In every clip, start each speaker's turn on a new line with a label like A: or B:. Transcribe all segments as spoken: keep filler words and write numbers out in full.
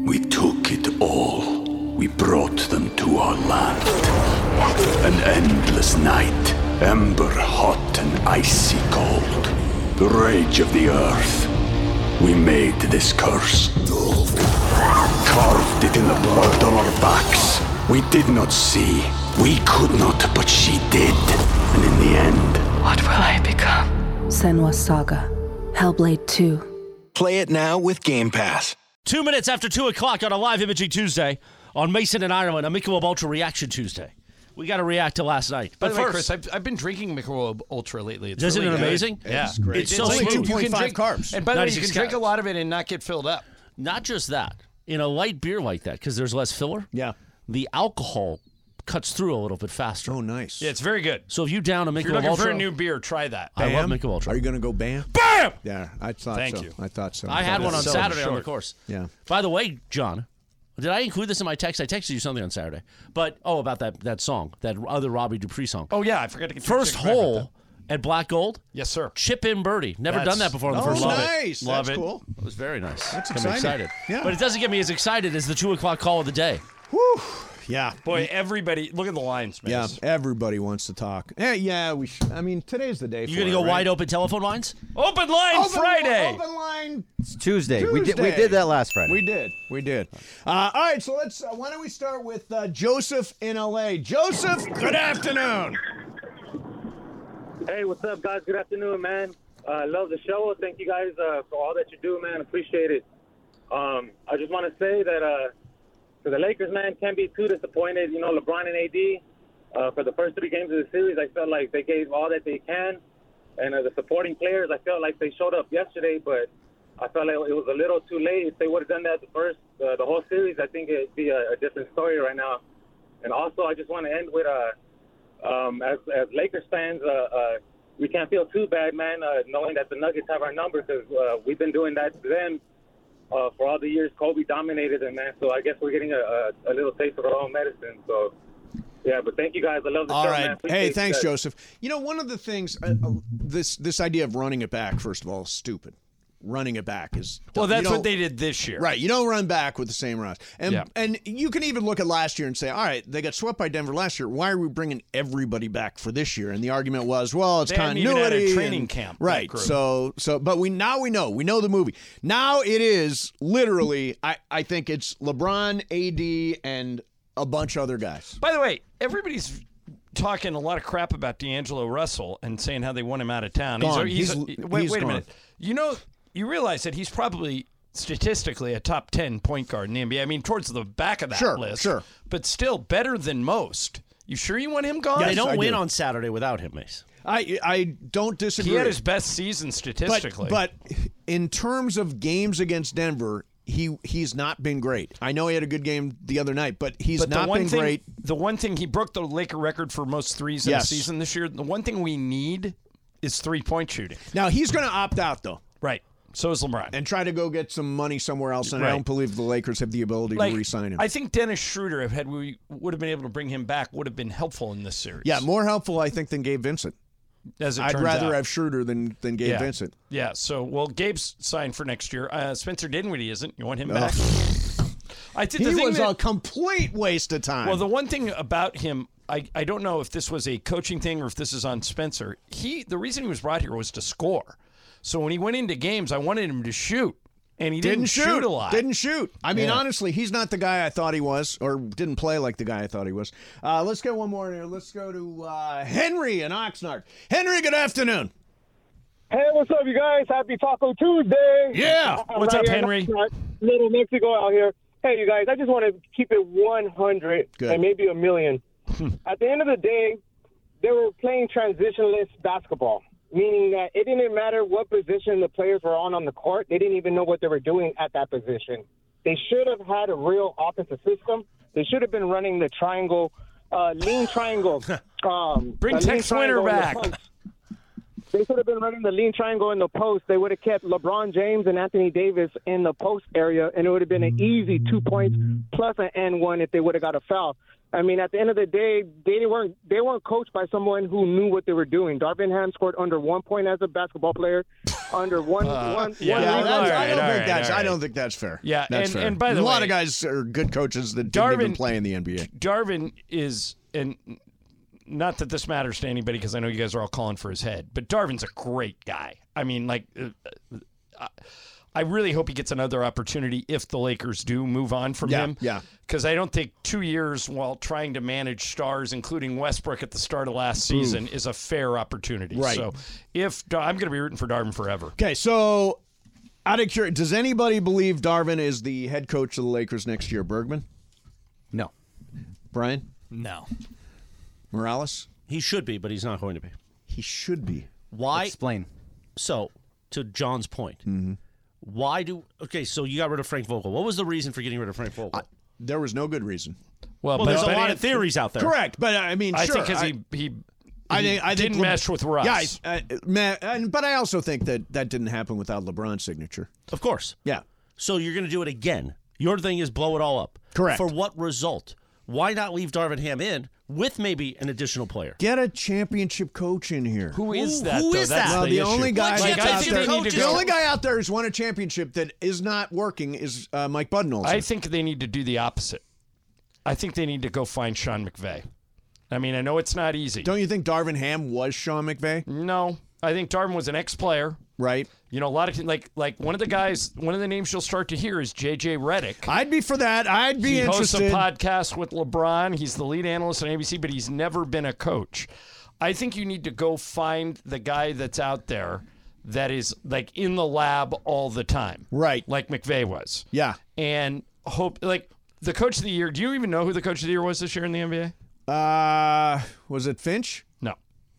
A: We took it all. We brought them to our land. An endless night, ember hot and icy cold. The rage of the earth. We made this curse. Carved it in the blood on our backs. We did not see. We could not, but she did. And in the end...
B: What will I become?
C: Senua's Saga. Hellblade two.
D: Play it now with Game Pass.
E: Two minutes after two o'clock on a live Imaging Tuesday on Mason and Ireland, a Michelob Ultra Reaction Tuesday. We got to react to last night.
F: By
E: But
F: the way,
E: first,
F: Chris, I've, I've been drinking Michelob Ultra lately. It's
E: Isn't
F: really
E: it
F: good.
E: amazing?
F: Yeah,
G: It's great.
E: It's
F: It's
E: so
F: only
E: smooth.
F: two
E: You
F: point
E: can
F: five
E: drink-
F: carbs. And by the way, you
E: ninety-six
F: can drink a
E: calories.
F: lot of it and not get filled up.
E: Not just that. In a light beer like that, because there's less filler,
G: Yeah.
E: the alcohol cuts through a little bit faster.
G: Oh, nice.
F: Yeah, it's very good.
E: So if you down a
F: If you're
E: Michelob
F: looking
E: Ultra,
F: for a new beer, try that.
E: I love
G: Bam?
E: Michelob Ultra.
G: Are you going to go bam?
E: Bam!
G: Yeah, I thought
F: Thank
G: so.
F: you.
G: I thought so.
E: I had one on
F: Selling
E: Saturday on the
F: short.
E: course.
G: Yeah.
E: By the way, John, did I include this in my text? I texted you something on Saturday. But, oh, about that that song, that other Robbie Dupree song.
F: Oh, yeah, I forgot to get
E: First
F: check back about
E: hole
F: that.
E: at Black Gold,
F: Yes, sir.
E: chip in birdie. Never
F: That's-
E: done that before in the
G: Oh,
E: first
F: Love
E: hole.
F: it.
G: nice.
F: Love
G: That's
F: it.
G: cool.
E: It was very nice.
G: That's
E: I'm
G: exciting.
E: excited.
G: Yeah.
E: But it doesn't get me as excited as the two o'clock call of the day.
G: Whew. Yeah.
F: Boy, everybody, look at the lines, man.
G: Yeah, everybody wants to talk. Yeah, yeah, we. Sh- I mean, today's the day.
E: You
G: for
E: going to
G: it,
E: go
G: right?
E: wide open telephone lines?
F: Open line
G: Open,
F: Friday.
G: Open line.
H: It's Tuesday. We did we
G: Tuesday.
H: did that last Friday.
G: We did. We did. Uh, all right, so let's. Uh, why don't we start with uh, Joseph in L A? Joseph, good afternoon.
I: Hey, what's up, guys? Good afternoon, man. I uh, love the show. Thank you guys uh, for all that you do, man. Appreciate it. Um, I just want to say that uh, for the Lakers, man, can't be too disappointed. You know, LeBron and A D, uh, for the first three games of the series, I felt like they gave all that they can. And uh, the supporting players, I felt like they showed up yesterday, but I felt like it was a little too late. If they would have done that the first, uh, the whole series, I think it'd be a, a different story right now. And also, I just want to end with, uh, um, as, as Lakers fans, uh, uh, we can't feel too bad, man, uh, knowing that the Nuggets have our number because uh, we've been doing that to them uh, for all the years Kobe dominated them, man. So I guess we're getting a, a, a little taste of our own medicine. So, yeah, but thank you guys. I love the
G: All
I: show,
G: right.
I: man. Appreciate
G: Hey,
I: you
G: thanks,
I: guys.
G: Joseph. You know, one of the things, uh, uh, this this idea of running it back, first of all, is stupid. Running it back is
F: Well,
G: you
F: that's
G: don't-
F: what they did this year.
G: Right, you don't run back with the same runs, and
F: Yeah.
G: and you can even look at last year and say, all right, they got swept by Denver last year. Why are we bringing everybody back for this year? And the argument was, well, it's
F: They hadn't even
G: continuity.
F: had a training
G: and-
F: camp, that
G: right?
F: group.
G: So so, but we now we know we know the movie. Now it is literally, I I think it's LeBron, A D, and a bunch of other guys.
F: By the way, everybody's talking a lot of crap about D'Angelo Russell and saying how they want him out of town.
G: Gone.
F: He's,
G: He's-
F: he's, wait,
G: he's
F: wait a
G: gone.
F: minute. You know, you realize that he's probably statistically a top ten point guard in the N B A. I mean, towards the back of that
G: Sure,
F: list.
G: sure.
F: But still better than most. You sure you want him gone?
G: Yes,
E: They don't
G: I
E: win
G: do.
E: on Saturday without him, Mace.
G: I I don't disagree.
F: He had his best season statistically.
G: But, but in terms of games against Denver, he he's not been great. I know he had a good game the other night, but he's
F: But the
G: not
F: one
G: been
F: thing,
G: great.
F: The one thing, he broke the Laker record for most threes in
G: Yes.
F: a season this year. The one thing we need is three-point shooting.
G: Now he's going to opt out though,
F: Right. So is LeBron.
G: and try to go get some money somewhere else. And I
F: Right.
G: don't believe the Lakers have the ability
F: like,
G: to re-sign him.
F: I think Dennis Schroeder, if had we would have been able to bring him back, would have been helpful in this series.
G: yeah, more helpful I think than Gabe Vincent.
F: As it
G: I'd
F: turns
G: rather
F: out.
G: have Schroeder than than Gabe
F: yeah.
G: Vincent.
F: Yeah. So well, Gabe's signed for next year. Uh, Spencer Dinwiddie isn't. You want him
G: Ugh.
F: back? I think
G: He
F: the thing
G: was
F: that,
G: a complete waste of time.
F: Well, the one thing about him, I, I don't know if this was a coaching thing or if this is on Spencer. He the reason he was brought here was to score. So when he went into games, I wanted him to shoot, and he didn't,
G: didn't shoot.
F: a lot.
G: Didn't shoot. I mean,
F: Yeah.
G: honestly, he's not the guy I thought he was, or didn't play like the guy I thought he was. Uh, let's get one more in here. Let's go to uh, Henry in Oxnard. Henry, good afternoon.
I: Hey, what's up, you guys? Happy Taco Tuesday.
G: Yeah.
I: I'm
F: What's
I: right
F: up,
I: here in
F: Henry?
I: Oxnard, Little Mexico out here. Hey, you guys, I just want to keep it one hundred
G: Good.
I: and maybe a million. At the end of the day, they were playing transitionless basketball, meaning that it didn't matter what position the players were on on the court. They didn't even know what they were doing at that position. They should have had a real offensive system. They should have been running the triangle, uh, lean triangle. Um,
F: Bring
I: a lean
F: Tex Winter
I: triangle in the
F: back.
I: post. They should have been running the lean triangle in the post. They would have kept LeBron James and Anthony Davis in the post area, and it would have been an easy two points plus an and one if they would have got a foul. I mean, at the end of the day, they weren't they weren't coached by someone who knew what they were doing. Darvin Ham scored under one point as a basketball player. under one.
F: Uh,
I: one,
F: yeah.
I: one
G: Yeah,
F: All
G: that's,
F: right,
G: I don't
F: all
G: think
F: right,
G: that's.
F: all
G: I
F: right.
G: don't think that's fair.
F: Yeah,
G: that's
F: and-
G: fair.
F: and by the
G: a lot
F: way,
G: of guys are good coaches that didn't even
F: Darvin-
G: play in the N B A.
F: Darvin is, and not that this matters to anybody because I know you guys are all calling for his head, but Darvin's a great guy. I mean, like, uh, uh, I really hope he gets another opportunity if the Lakers do move on from
G: Yeah,
F: him.
G: yeah.
F: Because I don't think two years while trying to manage stars, including Westbrook at the start of last season, is a fair opportunity.
G: Right.
F: So if I'm going to be rooting for Darvin forever.
G: Okay, so out of curiosity, does anybody believe Darvin is the head coach of the Lakers next year? Bergman,
B: No.
G: Brian,
E: No.
G: Morales.
E: He should be, but he's not going to be.
G: He should be.
E: Why?
B: Explain.
E: So, to John's point,
G: Mm-hmm.
E: why do. Okay, so you got rid of Frank Vogel. What was the reason for getting rid of Frank Vogel?
G: There was no good reason.
F: Well,
E: well,
F: but,
E: there's a
F: but
E: lot
F: it-
E: of theories out there.
G: Correct, but I mean,
F: I
G: sure.
F: think because
G: I-
F: he, he,
G: I
F: he
G: think I think
F: didn't
G: Le-
F: mesh with Russ.
G: Yeah, I, I, man, and, but I also think that that didn't happen without LeBron's signature.
E: Of course.
G: Yeah,
E: So you're going to do it again. Your thing is blow it all up.
G: Correct.
E: For what result? Why not leave Darvin Ham in with maybe an additional player?
G: get a championship coach in here.
F: Who is
E: Who-
F: that?
E: who
F: though?
E: is
F: That's
E: that?
G: Well,
F: the,
G: the
F: issue.
G: only guy
E: What
G: that's out
E: championship
G: there,
E: coaches?
G: the only guy out there who's won a championship that is not working is uh, Mike Budenholzer.
F: I think they need to do the opposite. I think they need to go find Sean McVay. I mean, I know it's not easy.
G: Don't you think Darvin Ham was Sean McVay?
F: No, I think Darvin was an ex-player.
G: Right.
F: You know, a lot of like like one of the guys, one of the names you'll start to hear is J J Redick.
G: I'd be for that. I'd be
F: He
G: interested.
F: hosts a podcast with LeBron. He's the lead analyst on A B C, but he's never been a coach. I think you need to go find the guy that's out there that is like in the lab all the time,
G: Right.
F: like McVay was.
G: Yeah.
F: And hope like the coach of the year. Do you even know who the coach of the year was this year in the N B A?
G: Uh, was it Finch?
F: No.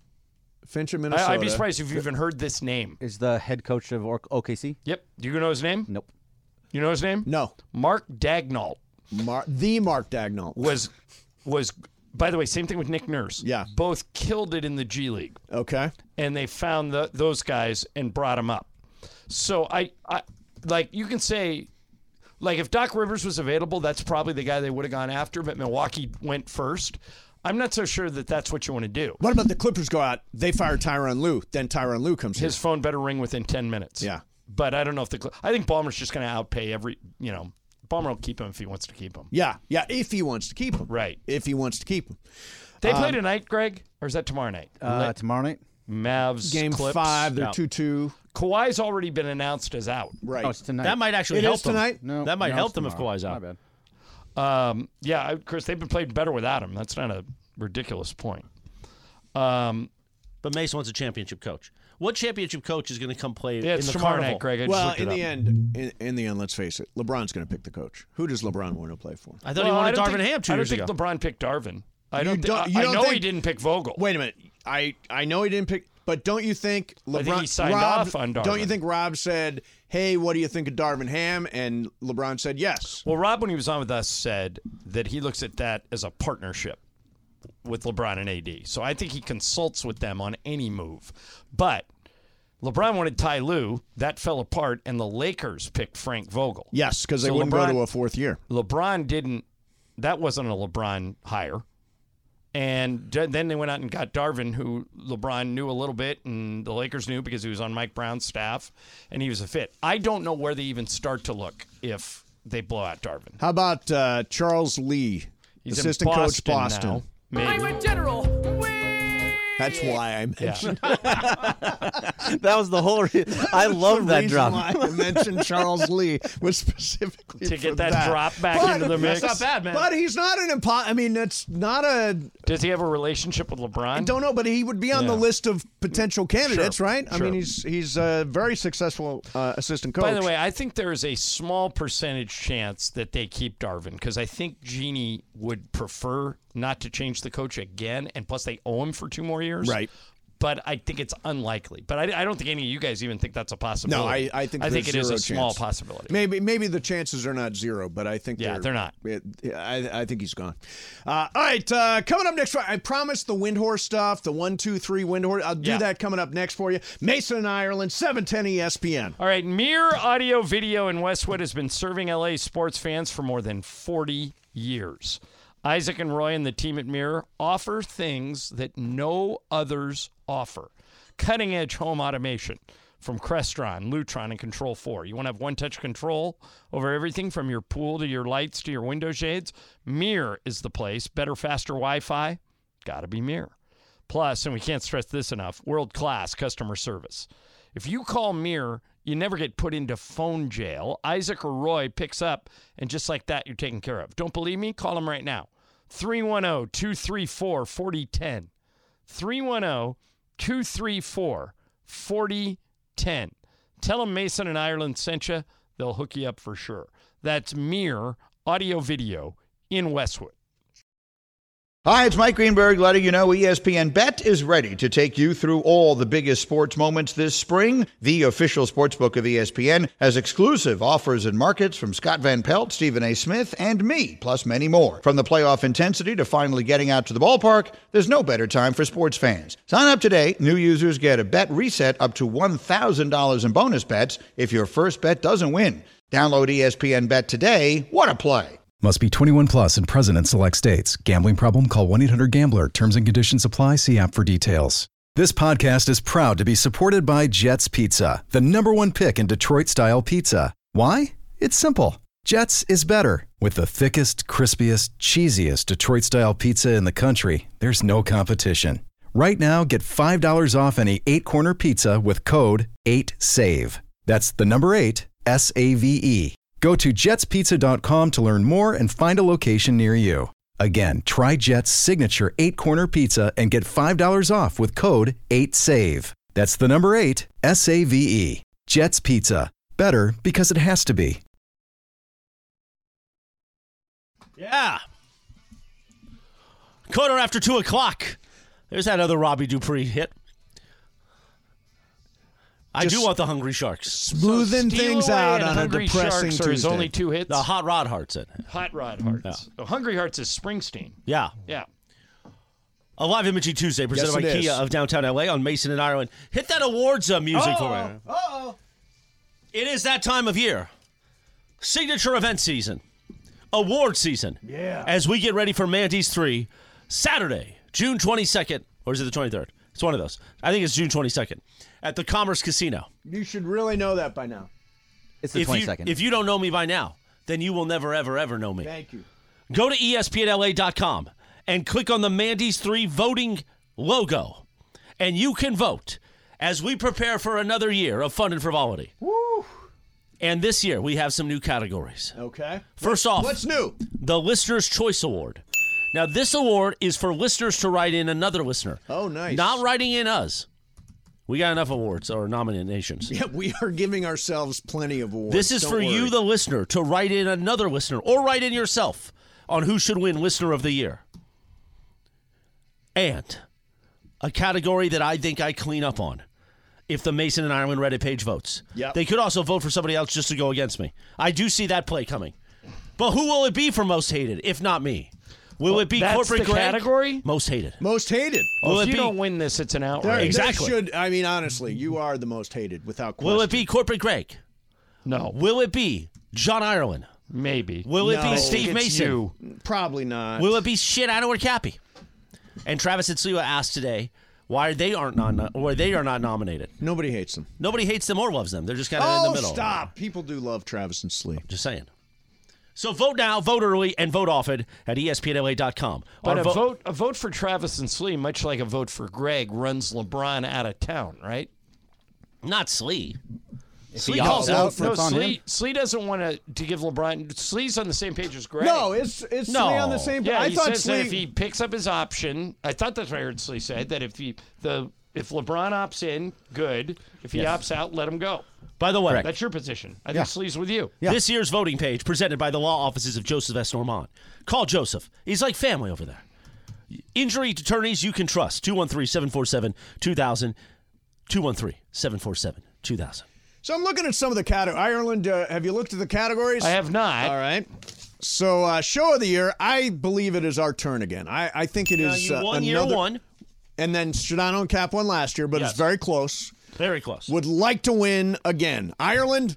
G: Finch in Minnesota.
F: I, I'd be surprised if you even heard this name.
B: Is the head coach of or- O K C?
F: Yep. Do you know his name?
B: Nope.
F: You know his name?
G: No.
F: Mark Dagnall
G: Mar- the Mark Dagnall.
F: was was. By the way, same thing with Nick Nurse.
G: Yeah.
F: Both killed it in the G League.
G: Okay.
F: And they found the, those guys and brought them up. So I, I, like you can say, like if Doc Rivers was available, that's probably the guy they would have gone after. But Milwaukee went first. I'm not so sure that that's what you want to do.
G: What about the Clippers go out? They fire Tyronn Lue. Then Tyronn Lue comes
F: His
G: here.
F: phone better ring within ten minutes.
G: Yeah.
F: But I don't know if the. Cl- I think Ballmer's just going to outpay every. You know, Ballmer will keep him if he wants to keep him.
G: Yeah. Yeah. If he wants to keep him.
F: Right.
G: If he wants to keep him.
F: They play
G: Um,
F: tonight, Greg, or is that tomorrow night?
B: Uh, tomorrow night?
F: Mavs
G: Game
F: Clips.
G: five, they're
E: Yeah.
G: two two.
F: Kawhi's already been announced as out.
G: Right.
B: Oh, it's tonight.
E: That might actually
G: It
E: help
G: is
E: them.
G: tonight?
B: no,
E: that might
B: no,
E: help
B: it's
E: them if
B: tomorrow.
E: Kawhi's out.
B: My bad.
F: Um, yeah, of course they've been playing better without him. That's not a ridiculous point. Um,
E: But Mason wants a championship coach. What championship coach is going to come play
F: yeah, it's
E: in the
F: tomorrow
E: carnival?
F: night, Greg. I just
G: well,
F: looked
G: in
F: it
G: the
F: up.
G: end, in, in the end, let's face it, LeBron's going to pick the coach. Who does LeBron want to play for?
E: I thought
F: Well,
E: he wanted
F: I don't
E: Darvin
F: think-
E: Ham two
F: I don't
E: years
F: think
E: ago.
F: LeBron picked Darvin. I
G: You
F: don't. thi-
G: don't- you
F: I
G: don't
F: know he
G: think-
F: didn't pick Vogel.
G: Wait a minute. I, I know he didn't pick, but don't you think LeBron?
F: I think he signed
G: Rob,
F: off on
G: Don't you
F: Darvin.
G: think Rob said, "Hey, what do you think of Darvin Ham?" And LeBron said, "Yes."
F: Well, Rob, when he was on with us, said that he looks at that as a partnership with LeBron and A D. So I think he consults with them on any move. But LeBron wanted Ty Lue. That fell apart, and the Lakers picked Frank Vogel.
G: Yes, because they
F: So
G: wouldn't
F: LeBron-
G: go to a fourth year.
F: LeBron didn't. That wasn't a LeBron hire. And d- then they went out and got Darvin, who LeBron knew a little bit, and the Lakers knew because he was on Mike Brown's staff, and he was a fit. I don't know where they even start to look if they blow out Darvin.
G: How about uh, Charles Lee,
F: He's
G: assistant
F: in
G: coach
F: Boston
G: Boston?
F: now. Maybe.
H: I'm a general.
G: That's why I mentioned.
B: That was the whole. Re- I love
G: the
B: that
G: reason
B: drop.
G: why I mentioned Charles Lee was specifically
F: To
G: for
F: get that drop back
G: But-
F: into the mix.
E: That's not bad, man.
G: But he's not an impo- I mean, that's not a.
F: Does he have a relationship with LeBron?
G: I don't know, but he would be on
F: Yeah.
G: the list of potential candidates,
F: Sure,
G: right? I
F: sure.
G: mean, he's he's a very successful uh, assistant coach.
F: By the way, I think there is a small percentage chance that they keep Darvin because I think Genie would prefer not to change the coach again, and plus they owe him for two more years.
G: Right.
F: But I think it's unlikely. But I, I don't think any of you guys even think that's a possibility.
G: No, I, I think
F: I think
G: there's
F: it is a
G: zero
F: small
G: chance.
F: possibility.
G: Maybe maybe the chances are not zero, but I think
F: Yeah,
G: they're,
F: they're not.
G: it- I, I think he's gone. Uh, all right, uh, coming up next. I promised the Windhorse stuff, the one, two, three Windhorse. I'll do
F: Yeah.
G: that coming up next for you. Mason and Ireland, seven ten E S P N.
F: All right, Mirror Audio Video in Westwood has been serving L A sports fans for more than forty years. Isaac and Roy and the team at Mirror offer things that no others offer. Cutting-edge home automation from Crestron, Lutron, and Control four. You want to have one-touch control over everything from your pool to your lights to your window shades? Mir is the place. Better, faster Wi-Fi? Got to be Mir. Plus, and we can't stress this enough, world-class customer service. If you call Mir, you never get put into phone jail. Isaac or Roy picks up, and just like that, you're taken care of. Don't believe me? Call them right now. three one zero, two three four, four zero one zero. three one zero, two three four, four zero one zero. Tell them Mason and Ireland sent you. They'll hook you up for sure. That's Mir Audio Video in Westwood.
H: Hi, it's Mike Greenberg letting you know E S P N Bet is ready to take you through all the biggest sports moments this spring. The official sportsbook of E S P N has exclusive offers and markets from Scott Van Pelt, Stephen A. Smith, and me, plus many more. From the playoff intensity to finally getting out to the ballpark, there's no better time for sports fans. Sign up today. New users get a bet reset up to one thousand dollars in bonus bets if your first bet doesn't win. Download E S P N Bet today. What a play.
J: Must be twenty-one plus and present in select states. Gambling problem? Call one eight hundred gambler. Terms and conditions apply. See app for details. This podcast is proud to be supported by Jets Pizza, the number one pick in Detroit-style pizza. Why? It's simple. Jets is better. With the thickest, crispiest, cheesiest Detroit-style pizza in the country, there's no competition. Right now, get five dollars off any eight-corner pizza with code eight save. That's the number eight, S A V E. Go to jets pizza dot com to learn more and find a location near you. Again, try Jet's signature eight-corner pizza and get five dollars off with code eight save. That's the number eight, S A V E. Jet's Pizza. Better because it has to be.
E: Yeah. Quarter after two o'clock. There's that other Robbie Dupree hit. I
G: Just
E: do want the Hungry Sharks.
G: Smoothing
F: So
G: things
F: Steal Away
G: out
F: and
G: on
F: Hungry
G: a depressing
F: Sharks are his
G: Tuesday.
F: only two hits.
E: The Hot Rod Hearts it.
F: Hot Rod Hearts.
E: Yeah.
F: Oh, Hungry Hearts is Springsteen.
E: Yeah.
F: Yeah.
E: A live imaging Tuesday presented
G: Yes,
E: by
G: it
E: Kia
G: is.
E: of downtown L A on Mason and Ireland. Hit that awards uh, music for me.
G: Uh-oh.
E: It is that time of year. Signature event season. Award season.
G: Yeah.
E: As we get ready for Mandy's three, Saturday, June twenty-second. Or is it the twenty-third? It's one of those. I think it's June twenty-second. At the Commerce Casino.
G: You should really know that by now.
B: It's the
E: If you,
B: twenty-second.
E: if you don't know me by now, then you will never, ever, ever know me.
G: Thank you.
E: Go to E S P N L A dot com and click on the Mandy's three voting logo. And you can vote as we prepare for another year of fun and frivolity.
G: Woo.
E: And this year, we have some new categories.
G: Okay.
E: First off,
G: What's new?
E: the Listener's Choice Award. Now, this award is for listeners to write in another listener.
G: Oh, nice.
E: Not writing in us. We got enough awards or nominations.
G: Yeah, we are giving ourselves plenty of awards.
E: This is
G: Don't
E: for you,
G: worry.
E: the listener, to write in another listener or write in yourself on who should win Listener of the Year. And a category that I think I clean up on if the Mason and Ireland Reddit page votes.
G: Yep.
E: They could also vote for somebody else just to go against me. I do see that play coming. But who will it be for most hated, if not me? Will it be
F: That's
E: Corporate
F: the
E: Greg?
F: category?
E: Most hated.
G: Most hated.
E: Will
F: Well,
E: it
F: if you
E: be-
F: don't win this, it's an
G: There-
F: outrage.
G: there
E: Exactly.
G: should, I mean, honestly, you are the most hated, without question.
E: Will it be Corporate Greg?
F: No,
E: Will it be John Ireland?
F: maybe.
E: Will it
G: No.
E: be
G: I
E: Steve
F: It's
E: Mason?
F: you.
G: Probably not.
E: Will it be shit? I know where Cappy. And Travis and Sliwa asked today why they aren't non why they are not nominated.
G: Nobody hates them.
E: Nobody hates them or loves them. They're just kind of
G: Oh,
E: in the middle.
G: stop. People do love Travis and Slee.
E: Just saying. So vote now, vote early, and vote often at E S P N L A dot com.
F: But
E: Our
F: a
E: vo-
F: vote, a vote for Travis and Slee, much like a vote for Greg, runs LeBron out of town, right?
E: not Slee.
F: Slee
B: opts
F: calls
B: out,
F: out. No,
B: it's on
F: Slee,
B: him.
F: Slee doesn't want to to give LeBron. Slee's on the same page as Greg.
G: No, it's it's
E: No.
G: Slee on the same.
F: Yeah,
G: I
F: he
G: thought
F: says
G: Slee.
F: that if he picks up his option, I thought that's what I heard Slee said, that if he the if LeBron opts in, good. If he
E: Yes.
F: opts out, let him go.
E: By the way,
F: That's your position. I
B: Yeah.
F: think Slee's with you.
B: Yeah.
E: this year's voting page presented by the law offices of Joseph S. Normand. Call Joseph. He's like family over there. Injury attorneys you can trust. two one three, seven four seven, two thousand. two one three, seven four seven, two thousand.
G: So I'm looking at some of the categories. Ireland, uh, have you looked at the categories?
F: I have not.
G: All right. So uh, show of the year, I believe it is our turn again. I, I think it
E: Now,
G: is
E: you
G: uh,
E: won
G: another.
E: year one.
G: And then Stradano and Cap won last year, but
E: Yes.
G: it's very close.
E: Very close.
G: Would like to win again. Ireland,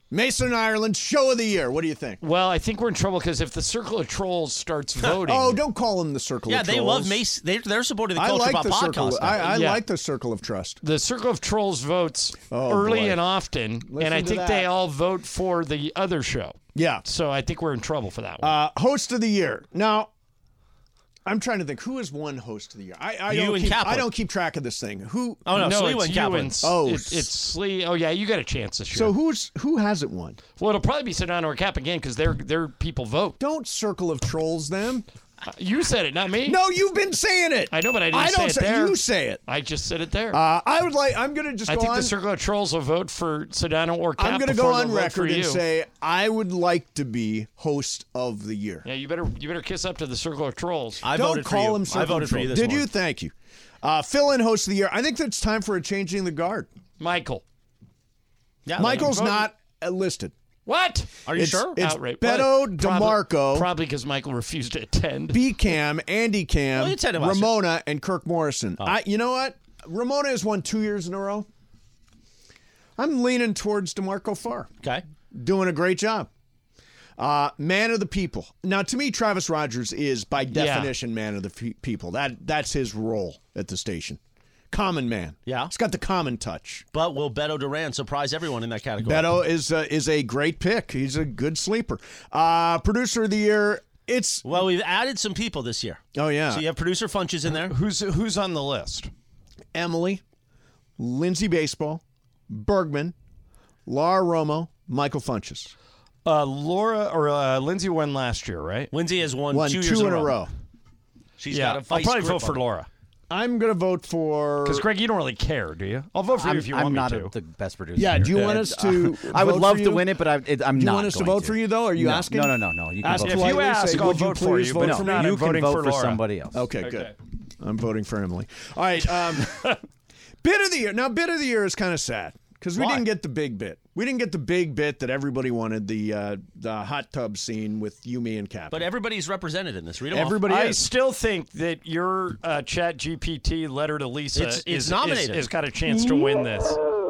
G: Mason, Ireland, show of the year. What do you think?
F: Well, I think we're in trouble because if the Circle of Trolls starts voting.
G: Oh, don't call them the Circle
E: Yeah,
G: of
E: they
G: Trolls.
E: love Mace. They, they're supporting the
G: I
E: Culture
G: like
E: Pop
G: the Circle.
E: podcast. now.
G: I, I
F: Yeah.
G: like the Circle of Trust.
F: The Circle of Trolls votes
G: Oh,
F: early
G: boy.
F: and often,
G: Listen
F: and I
G: to
F: think
G: that.
F: they all vote for the other show.
G: Yeah.
F: So I think we're in trouble for that one.
G: Uh, host of the year. Now, I'm trying to think who has won host of the year. I, I
E: You
G: don't
E: and
G: keep,
E: Kaplan.
G: I don't keep track of this thing. Who?
E: Oh, no,
F: no,
E: Slee
F: it's
E: went
F: you
E: Kaplan.
F: and
G: Oh,
F: oh,
G: s-
F: it's Slee. Oh yeah, you got a chance this year.
G: So who's who hasn't won?
F: well, it'll probably be Sedano or Cap again because their their people vote.
G: Don't Circle of Trolls them.
F: Uh, you said it, not me.
G: No, you've been saying it.
F: I know, but I didn't
G: I
F: say
G: don't
F: it
G: say
F: there.
G: You say it.
F: I just said it there.
G: Uh, I would like. I'm gonna just
F: I
G: go
F: think
G: on.
F: the Circle of Trolls will vote for Sedano or Cap.
G: I'm gonna
F: before
G: go on
F: they'll vote for
G: record and
F: you.
G: say I would like to be host of the year.
F: Yeah, you better you better kiss up to the Circle of Trolls.
E: I
G: Don't
E: voted for
G: call
E: you.
G: him
E: I
G: Circle
E: voted
G: of
E: for you
G: Trolls.
E: this
G: Did you?
E: morning.
G: Thank you. Uh, fill in host of the year. I think that's time for a changing the guard.
F: Michael.
E: Yeah,
G: Michael's
F: voted.
G: not uh, listed.
F: What?
E: Are you
G: It's-
E: sure?
G: It's
F: Outright.
G: Beto
F: Probably-
G: DeMarco,
F: Probably because Michael refused to attend.
G: B Cam, Andy Cam,
E: Well, you attended last year.
G: Ramona, and Kirk Morrison. I, you know what? Ramona has won two years in a row. I'm leaning towards DeMarco Farr.
E: Okay.
G: Doing a great job. Uh, man of the people. Now, to me, Travis Rogers is, by definition, man of the fe- people. That That's his role at the station. Common man.
E: Yeah.
G: He's got the common touch.
E: But will Beto Duran surprise everyone in that category?
G: Beto is uh, is a great pick. He's a good sleeper. Uh, producer of the year. It's
E: Well, we've added some people this year.
G: oh yeah,
E: So you have producer Funches in there.
F: Who's who's on the list?
G: Emily, Lindsay Baseball, Bergman, Laura Romo, Michael Funches.
F: Uh, Laura or uh, Lindsay won last year, right?
E: Lindsay has won,
G: Won
E: two,
G: two,
E: years
G: in a row.
E: She's
F: yeah,
E: got a
F: I'll
E: vice
F: probably
E: grip
F: vote for
E: on it.
F: Laura.
G: I'm gonna vote for
F: Because Greg, you don't really care, do you? I'll vote for
B: I'm,
F: you if you
B: I'm
F: want
B: not
F: me
B: a,
F: to.
B: the best producer.
G: Yeah, do you
B: here.
G: want us to
B: I would
G: vote
B: love
G: for
B: to
G: you?
B: win it, but I, it, I'm
G: Do you
B: not
G: want us to
B: going
G: vote for you though? Are you
B: no,
G: asking?
B: No, no, no, no. You can
G: Ask
B: vote
F: If
B: for
F: you
G: politely,
F: ask,
G: say,
F: I'll
G: would you
F: vote for
G: please
F: you,
G: vote
F: but
B: no,
F: if
G: for
F: not,
G: me?
B: you
F: I'm
B: can
F: voting
B: vote
F: for
B: for
F: Laura.
B: somebody else.
G: Okay, good.
F: Okay.
G: I'm voting for Emily. All right. Um, bit of the year. Now, bit of the year is kind of sad because we
E: Why?
G: didn't get the big bit. We didn't get the big bit that everybody wanted. The uh, the hot tub scene with Yumi and Cap.
E: But everybody's represented in this. Read them off.
G: everybody
F: I
G: is.
F: still think that your uh, Chat G P T letter to Lisa
E: It's- it's
F: is,
E: nominated.
F: is, has got a chance to win this.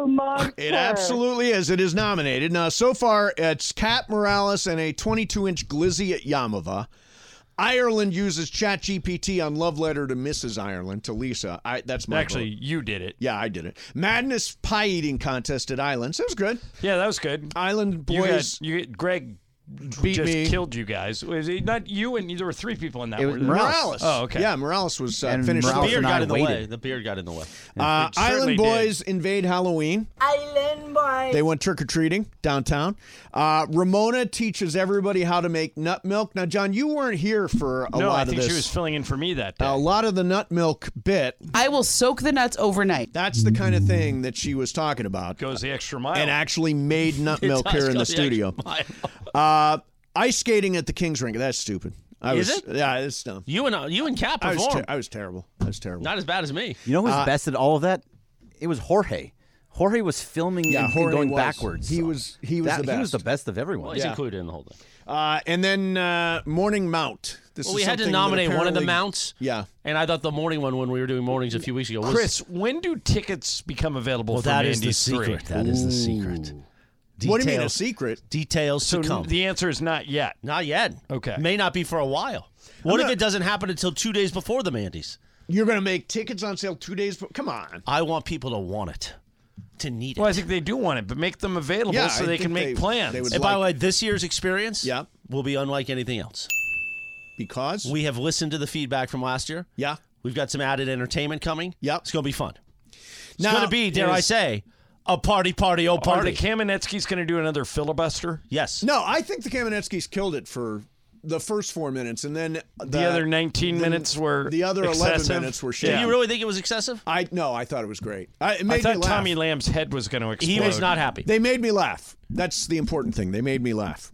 G: It absolutely is. It is nominated. Now, so far, it's Cat Morales and a twenty-two inch glizzy at Yamava. Ireland uses ChatGPT on Love Letter to Missus Ireland, to Lisa. I, that's my
F: Actually,
G: vote.
F: you did it.
G: Yeah, I did it. Madness pie eating contest at Islands. It was good.
F: Yeah, that was good.
G: Island
F: You
G: boys
F: got, you, Greg
G: beat
F: just
G: me.
F: killed you guys. Was it not you and there were three people in that?
B: It was
F: were there?
B: Morales.
G: Morales.
F: Oh, okay.
G: Yeah, Morales was uh,
B: And
G: finished.
E: The
B: Morales
E: beard
B: and
E: got
B: I
E: in the way.
B: waited.
E: The beard got in the way.
G: Uh,
F: It certainly
G: Island
F: did.
G: boys invade Halloween.
K: Island boy.
G: They went trick or treating downtown. Uh, Ramona teaches everybody how to make nut milk. Now, John, you weren't here for a
F: No,
G: lot
F: I
G: of
F: think
G: this.
F: she was filling in for me that day.
G: A lot of the nut milk bit.
K: I will soak the nuts overnight.
G: That's the kind of thing that she was talking about.
F: Goes the extra mile.
G: And actually made nut
E: It
G: milk
E: does
G: here in
E: go
G: the
E: the
G: studio.
E: extra
G: Uh, ice skating at the Kings Rink. That's stupid. I
E: Is
G: was,
E: it?
G: Yeah, it's dumb.
E: You and uh, you and Cap
G: I was,
E: performed.
G: ter- I was terrible. I was terrible.
E: Not as bad as me.
B: You know who's
G: Uh,
B: best at all of that? It was Jorge. Jorge was filming
G: Yeah,
B: and,
G: Jorge
B: going
G: was.
B: backwards.
G: He was- he was
B: That-
G: the
B: He was
G: best.
B: the best of everyone.
E: Well, he's
G: Yeah.
E: included in the whole thing.
G: Uh, and then uh, Morning Mount. This
E: Well,
G: is
E: we had to
G: something that
E: nominate one of the
G: apparently-
E: mounts.
G: Yeah.
E: And I thought the morning one when we were doing mornings a few weeks ago was
F: Chris, when do tickets become available
E: Well,
F: for
E: that is the
F: Mandy's
E: secret.
F: three?
E: That is the secret.
G: What do you mean, a
E: Details-
G: secret?
E: Details
F: So
E: to come.
F: the answer is not yet.
E: Not yet.
F: Okay.
E: May not be for a while. What
G: I'm
E: if
G: not-
E: it doesn't happen until two days before the Mandy's?
G: You're going to make tickets on sale two days before? Come on.
E: I want people to want it, to need it.
F: Well, I think they do want it, but make them available
G: Yeah,
F: so
G: I
F: they
G: think
F: can make
G: they-
F: plans.
G: they would
E: and by the
G: like-
E: way, this year's experience
G: Yeah.
E: will be unlike anything else.
G: Because?
E: We have listened to the feedback from last year.
G: Yeah.
E: We've got some added entertainment coming.
G: Yep.
E: It's going to be fun. It's
G: Now,
E: going to be, dare I
F: is-
E: say, a party, party, oh
F: Are
E: party.
F: the Kamenetsky's going to do another filibuster?
E: yes.
G: No, I think the Kamenetskys killed it for the first four minutes, and then the,
F: The other nineteen
G: the-
F: minutes were
G: the other
F: excessive.
G: eleven minutes were shit.
E: Do you really think it was excessive?
G: I no, I thought it was great. I, it made
F: I
G: me
F: thought
G: laugh.
F: Tommy Lamb's head was going to explode.
E: He was not happy.
G: They made me laugh. That's the important thing. They made me laugh.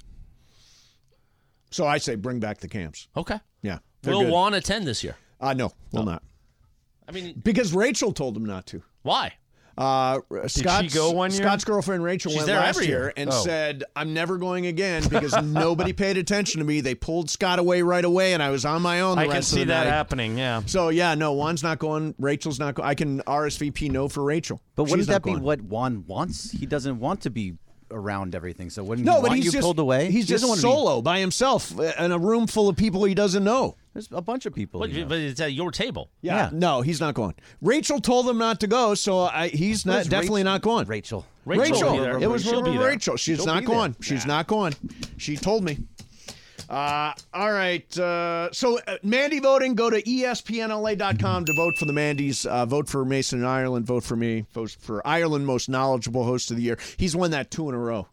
G: So I say, bring back the camps.
E: Okay.
G: Yeah, they're
E: Will
G: good.
E: Juan attend this year?
G: Uh, no, will not.
E: I mean,
G: Because Rachel told him not to.
E: why?
G: Uh, Scott's,
F: go one year?
G: Scott's girlfriend Rachel
E: She's
G: went
E: there
G: last
E: every
G: year,
E: year.
G: and
F: Oh.
G: said, "I'm never going again because nobody paid attention to me. They pulled Scott away right away, and I was on my own the
F: I can
G: rest
F: see
G: of the
F: that
G: night."
F: happening, yeah.
G: So yeah, no, Juan's not going. Rachel's not going. I can R S V P no for Rachel.
B: But wouldn't
G: She's not
B: that be
G: going.
B: what Juan wants? He doesn't want to be around everything. So wouldn't
G: No,
B: he
G: but
B: want
G: he's
B: you
G: just
B: pulled away?
G: He's
B: He doesn't
G: just
B: wanna be-
G: solo by himself in a room full of people he doesn't know.
B: There's a bunch of people.
E: But,
B: you know.
E: but it's at your table.
G: Yeah. No, he's not going. Rachel told him not to go, so I, he's not
B: Where's
G: definitely
B: Rachel?
G: not going.
B: Rachel.
E: Rachel
G: Rachel.
E: will be there.
G: It was
E: She'll be
G: from
E: there.
G: Rachel. She's
B: She'll
G: not
B: be there.
G: going. She's not going. She told me. Uh, all right. Uh, so, uh, Mandy voting, go to E S P N L A dot com to vote for the Mandys. Uh, vote for Mason in Ireland. Vote for me. Vote for Ireland Most Knowledgeable Host of the Year. He's won that two in a row.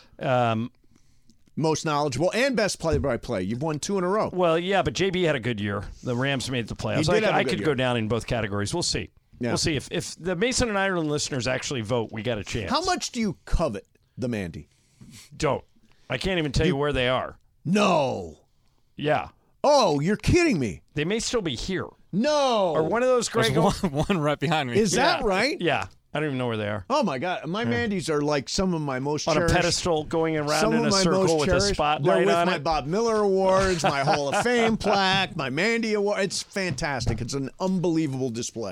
F: Um,
G: Most knowledgeable and best play-by-play. You've won two in a row.
F: well, yeah, but J B had a good year. The Rams made the playoffs.
G: He did
F: I,
G: have a
F: I
G: good
F: could
G: year.
F: go down in both categories. We'll see.
G: Yeah.
F: We'll see. If, if the Mason and Ireland listeners actually vote, we got a chance.
G: How much do you covet the Mandy?
F: Don't. I can't even tell you, where they are.
G: No.
F: Yeah.
G: Oh, you're kidding me.
F: They may still be here.
G: No.
F: Or one of those
L: There's
F: Greg.
L: one, one right behind me.
G: Is that
F: Yeah.
G: right?
F: Yeah. I don't even know where they are.
G: Oh, my God. My Mandys are like some of my most
F: On
G: cherished.
F: a pedestal going around
G: Some
F: in
G: of
F: a
G: my
F: circle
G: most
F: with
G: cherished.
F: a
G: They're
F: spotlight
G: with
F: on
G: my
F: it.
G: Bob Miller Awards, my Hall of Fame plaque, my Mandy Award. It's fantastic. It's an unbelievable display.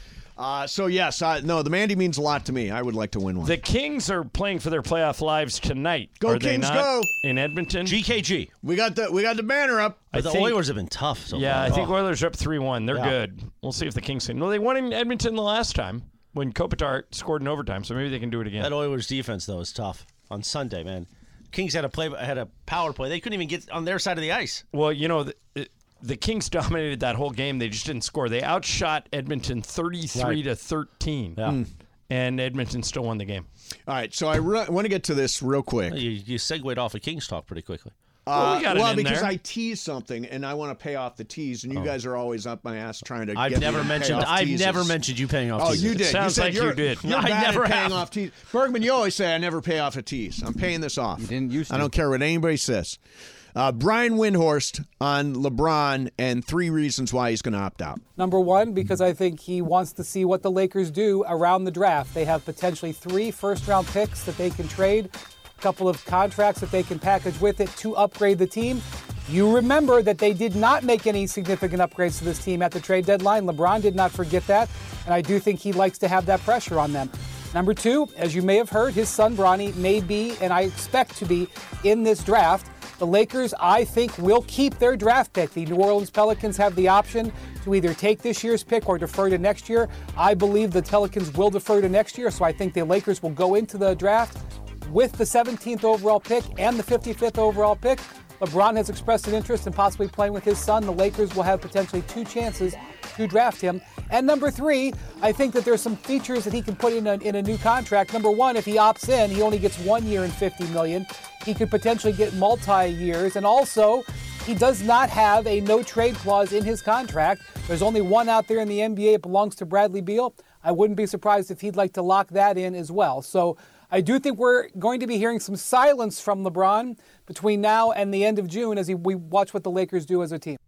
G: Uh, so, yes, I, no, the Mandy means a lot to me. I would like to win one.
F: The Kings are playing for their playoff lives tonight.
G: Go
F: are they
G: Kings,
F: not?
G: go.
F: In Edmonton.
E: G K G.
G: We got the we got the banner up.
E: But the
F: think-
E: Oilers have been tough so
F: yeah,
E: far.
F: I think
E: Oh.
F: Oilers are up three one. They're
E: Yeah.
F: good. We'll see if the Kings can. No, they won in Edmonton the last time when Kopitar scored in overtime, so maybe they can do it again.
E: That Oilers defense, though, is tough on Sunday, man. Kings had a play, had a power play. They couldn't even get on their side of the ice.
F: Well, you know, the, the Kings dominated that whole game. They just didn't score. They outshot Edmonton thirty-three
E: Right.
F: to thirteen.
E: Yeah. Mm.
F: And Edmonton still won the game.
G: All right, so I re- want to get to this real quick.
E: You, you segued off of Kings talk pretty quickly.
F: Well, we got it
G: well,
F: in
G: because
F: there.
G: I tease something and I want to pay off the tease, and you guys are always up my ass trying to.
E: I've
G: get me
E: never
G: to pay
E: mentioned.
G: off
E: I've
G: teases.
E: never mentioned you paying off.
G: Oh,
E: teases.
G: you did.
F: Sounds
G: you said
F: like
G: you're,
F: you did.
G: You're
E: I
G: bad
E: never
G: at paying
E: have.
G: off tease. Bergman, you always say I never pay off a tease. I'm paying this off. You
B: didn't used
G: I
B: to.
G: don't care what anybody says. Uh, Brian Windhorst on LeBron and three reasons why he's going to opt out.
M: Number one, because I think he wants to see what the Lakers do around the draft. They have potentially three first-round picks that they can trade, a couple of contracts that they can package with it to upgrade the team. You remember that they did not make any significant upgrades to this team at the trade deadline. LeBron did not forget that, and I do think he likes to have that pressure on them. Number two, as you may have heard, his son Bronny may be, and I expect to be, in this draft. The Lakers, I think, will keep their draft pick. The New Orleans Pelicans have the option to either take this year's pick or defer to next year. I believe the Pelicans will defer to next year, so I think the Lakers will go into the draft with the seventeenth overall pick and the fifty-fifth overall pick. LeBron has expressed an interest in possibly playing with his son. The Lakers will have potentially two chances to draft him. And number three, I think that there's some features that he can put in a, in a new contract. Number one, if he opts in, he only gets one year and fifty million dollars. He could potentially get multi-years. And also, he does not have a no-trade clause in his contract. There's only one out there in the N B A. It belongs to Bradley Beal. I wouldn't be surprised if he'd like to lock that in as well. So I do think we're going to be hearing some silence from LeBron between now and the end of June as he, we watch what the Lakers do as a team.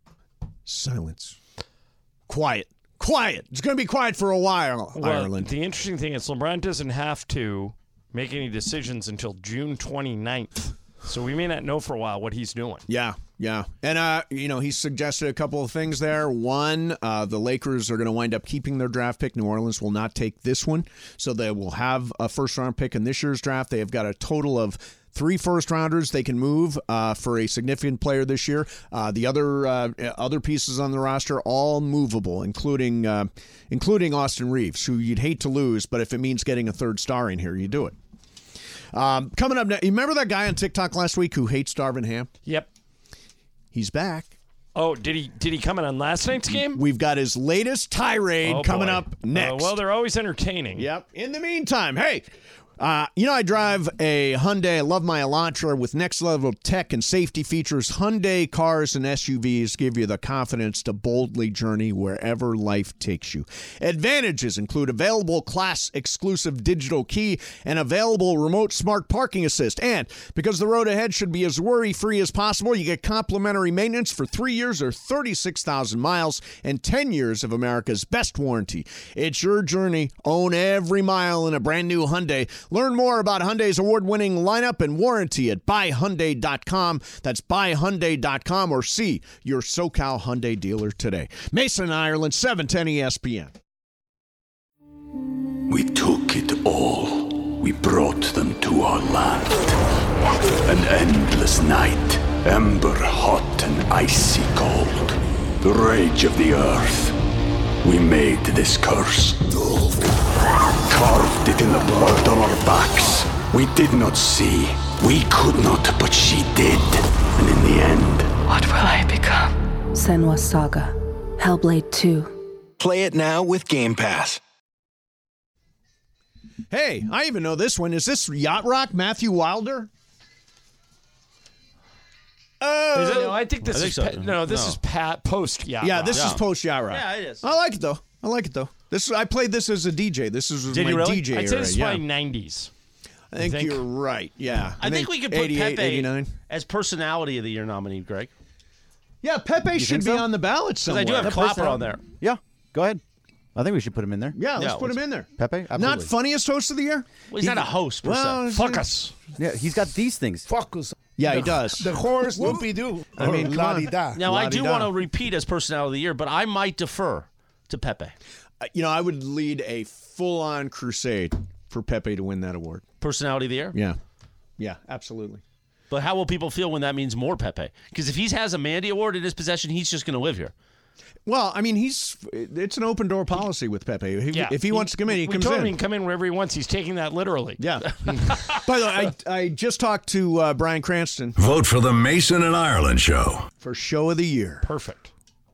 G: Silence. Quiet. Quiet. It's going to be quiet for a while,
F: Well,
G: Ireland.
F: the interesting thing is LeBron doesn't have to make any decisions until June twenty-ninth. So we may not know for a while what he's doing.
G: Yeah, yeah. And, uh, you know, he suggested a couple of things there. One, uh, the Lakers are going to wind up keeping their draft pick. New Orleans will not take this one. So they will have a first-round pick in this year's draft. They have got a total of three first-rounders they can move uh, for a significant player this year. Uh, the other uh, other pieces on the roster, all movable, including uh, including Austin Reeves, who you'd hate to lose, but if it means getting a third star in here, you do it. Um, coming up now, you remember that guy on TikTok last week who hates Darvin Ham?
F: Yep.
G: He's back.
F: Oh, did he did he come in on last night's game?
G: We've got his latest tirade
F: Oh,
G: coming
F: boy.
G: up next.
F: Uh, well, they're always entertaining.
G: Yep. In the meantime, hey, uh, you know, I drive a Hyundai. I love my Elantra with next-level tech and safety features. Hyundai cars and S U Vs give you the confidence to boldly journey wherever life takes you. Advantages include available class-exclusive digital key and available remote smart parking assist. And because the road ahead should be as worry-free as possible, you get complimentary maintenance for three years or thirty-six thousand miles and ten years of America's best warranty. It's your journey. Own every mile in a brand-new Hyundai. Learn more about Hyundai's award-winning lineup and warranty at buy hyundai dot com. That's buy hyundai dot com, or see your SoCal Hyundai dealer today. Mason, Ireland, seven ten E S P N.
A: We took it all. we brought them to our land. An endless night, ember hot and icy cold. The rage of the earth. We made this curse. Carved it in the blood on our backs. We did not see. We could not, but she did. And in the end...
C: What will I become? Senua's Saga. Hellblade two.
D: Play it now with Game Pass.
G: Hey, I even know this one. Is this Yacht Rock, Matthew Wilder? Oh,
F: Is it? No, I think this
E: I think
F: is
E: so.
F: pa- no. This
E: No.
F: is pat post Yacht
G: yeah,
F: Rock.
G: this
E: Yeah.
G: is post Yacht Rock.
E: Yeah, it is.
G: I like it though. I like it though. This I played this as a D J. This is
E: Did
G: my
E: you really?
G: D J
F: I'd say
G: era.
F: this is
G: yeah.
F: probably nineties.
G: I think,
F: think?
G: you're right. Yeah.
E: I, think, we could put
G: eighty-eight,
E: Pepe
G: eighty-nine.
E: as personality of the year nominee, Greg.
G: Yeah, Pepe should
B: think
G: be
B: so?
G: on the ballot
E: Because
G: somewhere.
E: I do have Clapper on there.
B: Yeah, go ahead. I think we should put him in there.
G: Yeah, let's
E: Yeah,
G: put
E: let's-
G: him in there.
B: Pepe, absolutely.
G: Not funniest host of the year?
E: Well, he's not a host, per
G: Well,
E: se.
F: Fuck us.
B: Yeah, he's got these things.
L: Focus.
G: Yeah, he does.
L: The horse, whoopie-doo.
G: I mean, come on.
L: la-di-da.
E: Now, I do
G: La-di-da.
E: want to repeat as personality of the year, but I might defer to Pepe.
G: Uh, You know, I would lead a full-on crusade for Pepe to win that award.
E: Personality of the year?
G: Yeah. Yeah, absolutely.
E: But how will people feel when that means more Pepe? Because if he has a Mandy Award in his possession, he's just going to live here.
G: Well, I mean, he's it's an open door policy with Pepe. If,
F: Yeah.
G: if he, wants to come in, he
F: we
G: comes
F: told
G: in.
F: him he can come in wherever he wants. He's taking that literally.
G: Yeah. By the way, I, I just talked to uh, Brian Cranston
N: Vote for the Mason and Ireland Show.
G: for Show of the Year.
F: Perfect.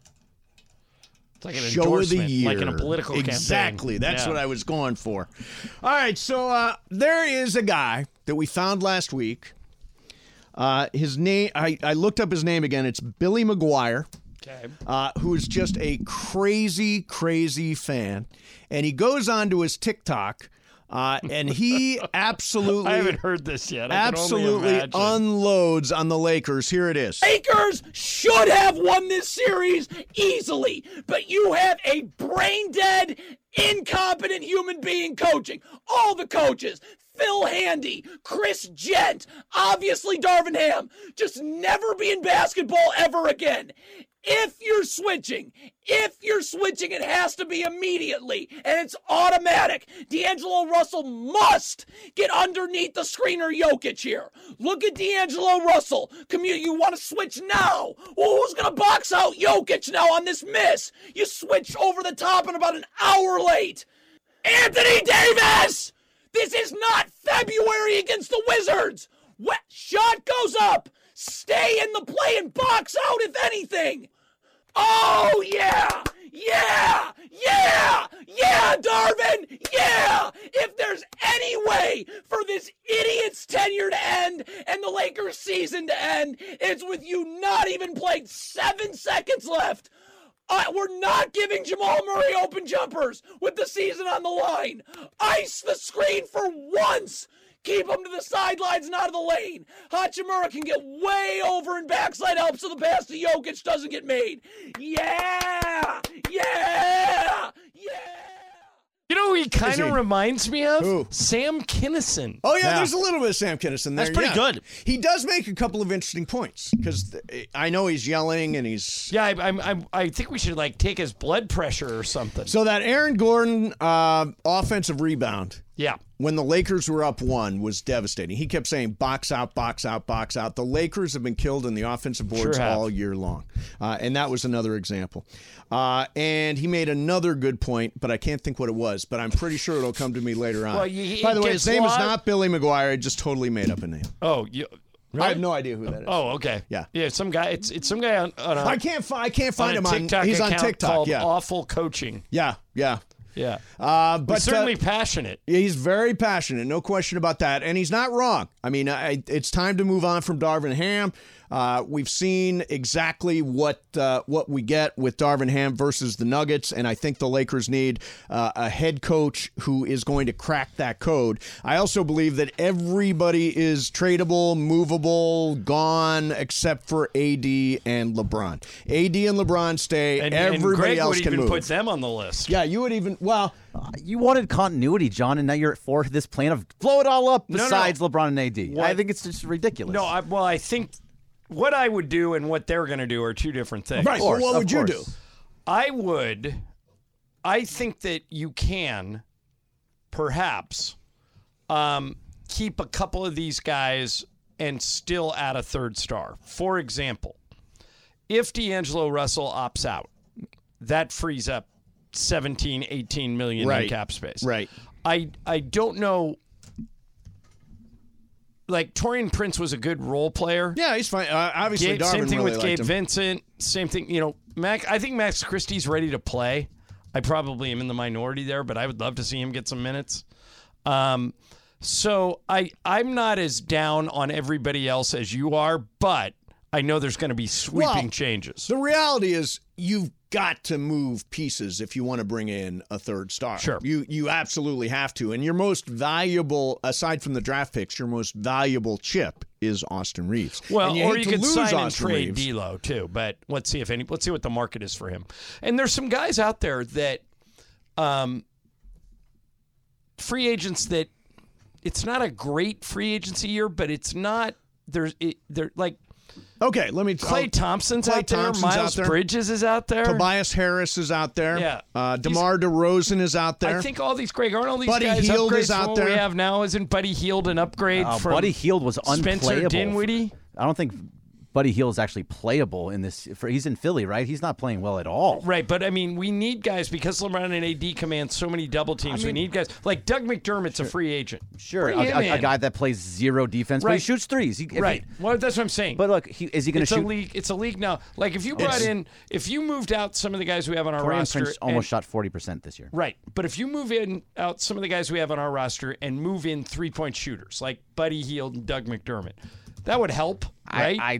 F: It's like an
G: Show of the
F: endorsement,
G: Year.
F: like in a political campaign.
G: Exactly. That's
F: Yeah.
G: what I was going for. All right, so uh, there is a guy that we found last week. Uh, his name, I, I looked up his name again. It's Billy McGuire.
F: Okay.
G: Uh, who is just a crazy, crazy fan. And he goes on to his TikTok, uh, and he absolutely,
F: I haven't heard this yet. I can only
G: absolutely
F: imagine.
G: unloads on the Lakers. Here it is.
O: Lakers should have won this series easily, but you have a brain-dead, incompetent human being coaching. All the coaches, Phil Handy, Chris Gent, obviously Darvin Ham, just never be in basketball ever again. If you're switching, if you're switching, it has to be immediately, and it's automatic. D'Angelo Russell must get underneath the screener Jokic here. Look at D'Angelo Russell. Commu- you want to switch now? Well, who's going to box out Jokic now on this miss? You switch over the top and about an hour late. Anthony Davis! This is not February against the Wizards. What? Shot goes up. Stay in the play and box out if anything. Oh, yeah! Yeah! Yeah! Yeah, Darvin! Yeah! If there's any way for this idiot's tenure to end and the Lakers' season to end, it's with you not even playing seven seconds left. Uh, we're not giving Jamal Murray open jumpers with the season on the line. Ice the screen for once. Keep him to the sidelines and out of the lane. Hachimura can get way over and backside help so the pass to Jokic doesn't get made. Yeah! Yeah! Yeah!
F: You know who he kind
G: Is
F: of
G: he?
F: reminds me of?
G: Who?
F: Sam Kinnison.
G: Oh, yeah,
E: Yeah.
G: there's a little bit of Sam Kinison there.
E: That's pretty
G: yeah.
E: good.
G: He does make a couple of interesting points because I know he's yelling and he's.
F: Yeah, I, I, I, I think we should like take his blood pressure or something.
G: So that Aaron Gordon uh, offensive rebound.
F: Yeah.
G: When the Lakers were up one was devastating. He kept saying box out, box out, box out. The Lakers have been killed in the offensive boards
F: Sure have.
G: all year long. Uh, and that was another example. Uh, and he made another good point, but I can't think what it was, but I'm pretty sure it'll come to me later on.
F: Well, he-
G: By the
F: it
G: way,
F: gets
G: his name is
F: lost-
G: not Billy McGuire. I just totally made up a name.
F: Oh, you,
G: I have no idea who that is.
F: Oh, okay.
G: Yeah.
F: Yeah, some guy. It's it's some guy on. on a,
G: I can't find I can't find
F: on
G: him
F: a TikTok
G: on he's on
F: account
G: TikTok.
F: called
G: Yeah.
F: Awful Coaching.
G: Yeah, yeah.
F: Yeah.
G: Uh,
F: But
G: but
F: certainly
G: uh,
F: passionate.
G: Yeah, he's very passionate, no question about that, and he's not wrong. I mean, I, it's time to move on from Darvin Ham. Uh, we've seen exactly what uh, what we get with Darvin Ham versus the Nuggets, and I think the Lakers need uh, a head coach who is going to crack that code. I also believe that everybody is tradable, movable, gone, except for A D and LeBron. A D and LeBron stay.
F: And,
G: everybody
F: and Greg
G: else
F: would
G: can
F: even
G: move.
F: put them on the list.
G: Yeah, you would even well.
B: Uh, you wanted continuity, John, and now you're for this plan of blow it all up
F: No, no.
B: besides LeBron and A D.
F: What?
B: I think it's just ridiculous.
F: No, I, well, I think what I would do and what they're going to do are two different things.
G: Right.
B: course,
G: so what
B: of
G: would you do?
B: course.
F: I would. I think that you can, perhaps, um, keep a couple of these guys and still add a third star. For example, if D'Angelo Russell opts out, that frees up seventeen, eighteen million
G: Right.
F: in cap space.
G: Right.
F: I I don't know. Like, Taurean Prince was a good role player.
G: Yeah, he's fine. Uh, obviously,
F: Gabe,
G: Darvin
F: same thing
G: really
F: with
G: liked
F: Gabe
G: him.
F: Vincent. Same thing, you know, Mac. I think Max Christie's ready to play. I probably am in the minority there, but I would love to see him get some minutes. Um, so I I'm not as down on everybody else as you are, but I know there's going to be sweeping
G: Well,
F: changes.
G: The reality is you've got to move pieces if you want to bring in a third star.
F: Sure.
G: You you absolutely have to. And your most valuable, aside from the draft picks, your most valuable chip is Austin Reeves.
F: Well,
G: and you
F: or
G: hate
F: you
G: to
F: could
G: lose
F: sign and
G: Austin
F: trade
G: Reeves.
F: D'Lo too. But let's see if any. Let's see what the market is for him. And there's some guys out there that, um, free agents that it's not a great free agency year, but it's not. There's it, they're like.
G: Okay, let me.
F: Clay
G: I'll-
F: Thompson's
G: Klay
F: out there.
G: Thompson's
F: Miles
G: out there.
F: Bridges is out there.
G: Tobias Harris is out there.
F: Yeah.
G: Uh, DeMar DeRozan is out there.
F: I think all these great aren't all these
G: Buddy
F: guys
G: Hield
F: upgrades
G: is
F: from
G: out
F: what
G: there.
F: we have now. Isn't Buddy Hield an upgrade
B: Uh,
F: from
B: Buddy Hield was
F: Spencer
B: unplayable.
F: Dinwiddie?
B: I don't think Buddy Hield is actually playable in this. For, he's in Philly, right? He's not playing well at all.
F: Right, but I mean, we need guys because LeBron and A D command so many double teams.
B: I
F: we
B: mean-
F: need guys like Doug McDermott's a free agent.
B: Sure,
F: Bring
B: a,
F: him
B: a- a
F: in.
B: guy that plays zero defense, but he
F: Right.
B: shoots threes. He, if he-
F: Right. Well, that's what I'm saying.
B: But look, he, is he going to
F: it's
B: shoot?
F: a league. It's a league now. Like if you brought
B: It's-
F: in, if you moved out some of the guys we have on our
B: Taurean
F: roster,
B: Prince almost
F: and-
B: shot forty percent this year.
F: Right, but if you move in out some of the guys we have on our roster and move in three point shooters like Buddy Hield and Doug McDermott, that would help, right?
B: I, I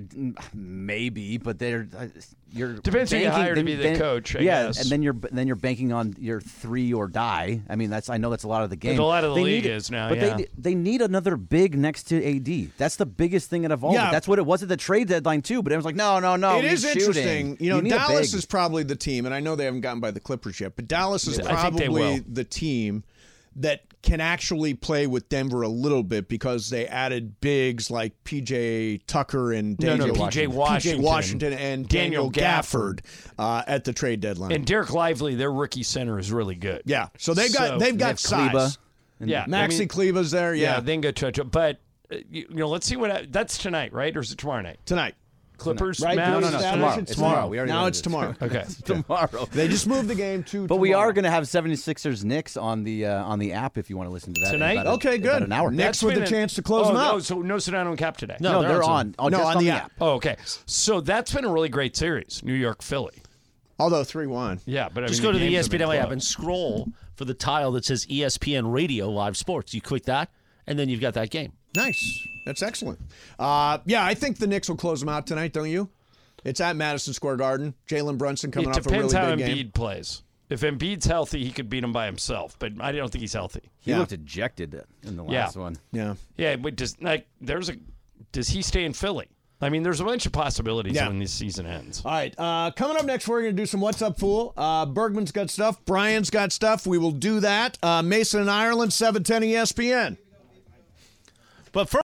B: maybe, but they're uh, you're
F: Depends who you
B: banking-
F: hire to
B: then-
F: be the
B: then-
F: coach, I
B: yeah,
F: guess.
B: and then you're then you're banking on your three or die. I mean, that's I know that's a lot of the game.
F: a lot of the
B: They
F: league
B: need-
F: is now,
B: but
F: yeah.
B: they they need another big next to A D. That's the biggest thing out of all.
G: Yeah.
B: of it. That's what it was at the trade deadline too. But it was like, no, no, no.
G: It
B: he's
G: is
B: shooting.
G: interesting. You know,
B: need a
G: Dallas
B: big.
G: is probably the team, and I know they haven't gotten by the Clippers yet, but Dallas is
F: I think they
G: probably
F: will.
G: the team that can actually play with Denver a little bit because they added bigs like P J Tucker and
F: No, no,
G: Daniel
F: P J
G: P J
F: Washington.
G: Washington and
F: Daniel
G: Daniel Gafford uh, at the trade deadline.
F: And Derek Lively, their rookie center, is really good.
G: yeah, so they've got
F: So-
G: they've got
B: have Kleba.
G: size.
F: Yeah,
G: Maxi
F: I mean,
G: Kleba's there.
F: yeah,
G: Yeah,
F: then go touch it. But uh, you, you know, let's see what I, that's tonight, right, or is it tomorrow night?
G: tonight.
F: Clippers,
G: Right?
F: Mavs?
B: No, no, no.
G: Saturday?
B: Tomorrow.
G: It's
B: It's tomorrow. We already
G: now
B: know
G: it's
B: this.
G: tomorrow.
F: Okay.
B: tomorrow.
G: They just moved the game to.
B: But we are
G: tomorrow.
B: going to have 76ers Knicks on the uh, on the app if you want to listen to that in
F: Tonight?
B: about a-
G: Okay,
B: about
G: good.
B: an hour.
G: Next
F: That's
G: with
F: been
G: the
F: a-
G: chance to close
F: oh,
G: them out.
F: No, so no Sedano and Cap today.
B: No,
E: No,
B: they're,
E: they're
B: on.
E: on.
B: Oh,
G: No,
B: just
G: on the app.
F: Oh, okay. So that's been a really great series, New York Philly.
G: Although three one.
F: Yeah, but I
E: Just
F: mean,
E: go to the
F: games
E: E
F: have
E: S P N
F: been
E: L A app
F: close.
E: and scroll for the tile that says E S P N Radio Live Sports. You click that, and then you've got that game.
G: Nice. That's excellent. Uh, yeah, I think the Knicks will close them out tonight, don't you? It's at Madison Square Garden. Jalen Brunson coming
F: It
G: off a really
F: depends how
G: big
F: Embiid
G: game.
F: plays. If Embiid's healthy, he could beat him by himself, but I don't think he's healthy.
B: He
G: Yeah.
B: looked ejected in the
F: Yeah.
B: last one.
G: Yeah.
F: Yeah, but does like there's a does he stay in Philly? I mean, there's a bunch of possibilities
G: Yeah.
F: when this season ends.
G: All right. Uh, coming up next, we're going to do some What's Up, Fool. Uh, Bergman's got stuff. Brian's got stuff. We will do that. Uh, Mason and Ireland, seven ten E S P N.
E: But first,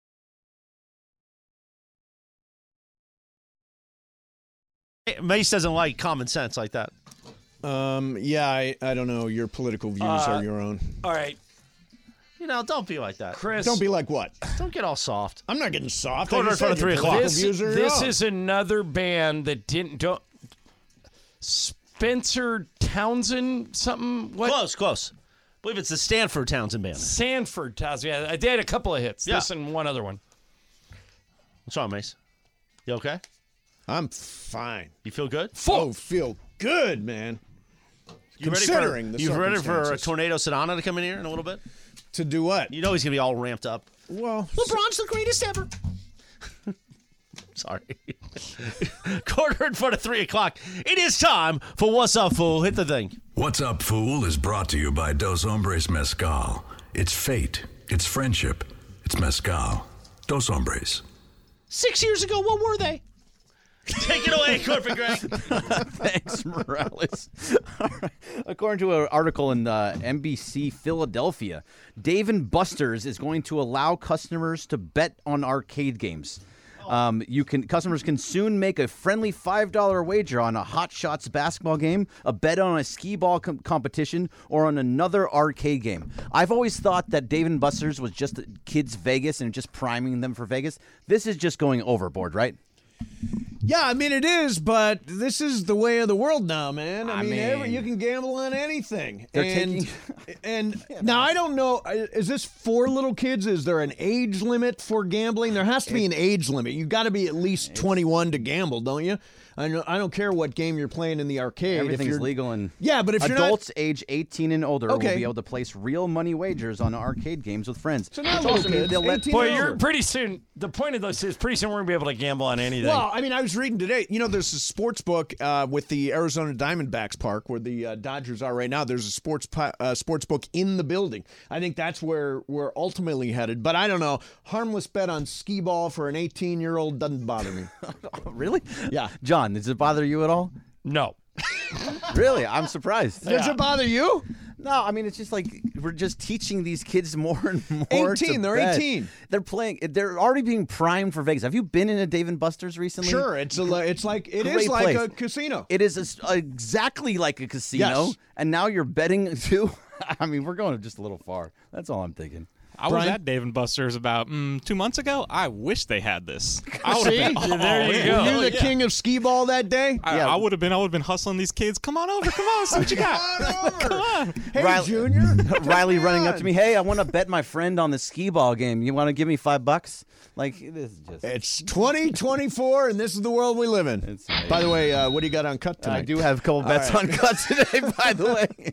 E: Mace doesn't like common sense like that.
G: Um, yeah, I, I don't know. Your political views
F: Uh,
G: are your own.
F: All right,
E: You know, don't be like that.
F: Chris.
G: Don't be like what?
E: Don't get all soft.
G: I'm not getting soft. I
E: Quarter
G: just
E: in front
G: said
E: of
G: your
E: three o'clock.
G: political
F: This,
G: views are your
F: this
G: own.
F: is another band that didn't don't. Spencer Townsend, something. What?
E: Close, close. I believe it's the Stanford Townsend Band.
F: Sanford Townsend. Yeah, they had a couple of hits.
E: Yeah.
F: This and one other one.
E: What's wrong, Mace? You okay?
G: I'm fine.
E: You feel good?
G: Oh, feel good, man.
E: You
G: Considering
E: ready for,
G: the
E: you ready for a
G: circumstances.
E: tornado Sedano to come in here in a little bit?
G: To do what?
E: You know he's gonna be all ramped up.
G: Well,
E: LeBron's the greatest ever. Sorry. Quarter in front of three o'clock. It is time for What's Up, Fool. Hit the thing.
N: What's Up, Fool is brought to you by Dos Hombres Mezcal. It's fate. It's friendship. It's mezcal. Dos Hombres.
E: Six years ago, what were they? Take it away, Corporate Greg.
B: Thanks, Morales. All right. According to an article in uh, N B C Philadelphia, Dave and Buster's is going to allow customers to bet on arcade games. Um, you can customers can soon make a friendly five dollar wager on a Hot Shots basketball game, a bet on a skee ball com- competition, or on another arcade game. I've always thought that Dave and Buster's was just kids Vegas and just priming them for Vegas. This is just going overboard, right?
G: Yeah, I mean it is, but this is the way of the world now, man. I,
B: I
G: mean,
B: mean-
G: every, you can gamble on anything.
B: They're
G: and
B: taking-
G: and now I don't know. Is this for little kids? Is there an age limit for gambling? There has to be an age limit. You got to be at least twenty-one to gamble, don't you? I know. I don't care what game you're playing in the arcade. if
B: Everything's
G: you're,
B: legal and
G: yeah, but if you're not-
B: adults age eighteen and older
G: Okay.
B: will be able to place real money wagers on arcade games with friends.
G: So not
B: Which
G: little
B: also means
G: kids,
B: they'll let-
G: eighteen
F: Boy,
G: and
F: you're
G: older.
F: pretty soon. The point of this is pretty soon we're gonna be able to gamble on anything.
G: Well, I mean, I was reading today. You know, there's a sports book uh, with the Arizona Diamondbacks Park where the uh, Dodgers are right now. There's a sports po- uh, sports book in the building. I think that's where we're ultimately headed. But I don't know. Harmless bet on skee ball for an eighteen year old doesn't bother me.
B: Really?
G: Yeah.
B: John, does it bother you at all?
F: No.
B: Really? I'm surprised.
G: Does it bother you?
B: No, I mean it's just like we're just teaching these kids more and more. to
G: eighteen, they're
B: bet.
G: eighteen.
B: They're playing. They're already being primed for Vegas. Have you been in a Dave and Buster's recently?
G: Sure, it's a, it's like it is
B: Great
G: like
B: place.
G: a casino.
B: It is a s exactly like a casino,
G: Yes.
B: and now you're betting too. I mean, we're going just a little far. That's all I'm thinking.
L: I was at Dave and Buster's about mm, two months ago. I wish they had this. I would
G: See?
L: have been.
G: There you go. Were you the
L: yeah.
G: king of skee ball that day?
L: I, I would have been. I would have been hustling these kids. Come on over. Come on. See what you got. Come on.
G: Hey,
B: Riley,
G: Junior.
B: Riley running up to me. Hey, I want to bet my friend on the skee ball game. You want to give me five bucks? Like this is just.
G: It's twenty twenty-four, and this is the world we live in. By the way, uh, what do you got on cut tonight?
B: I do have a couple
G: All
B: bets
G: right.
B: on cuts today. By the way.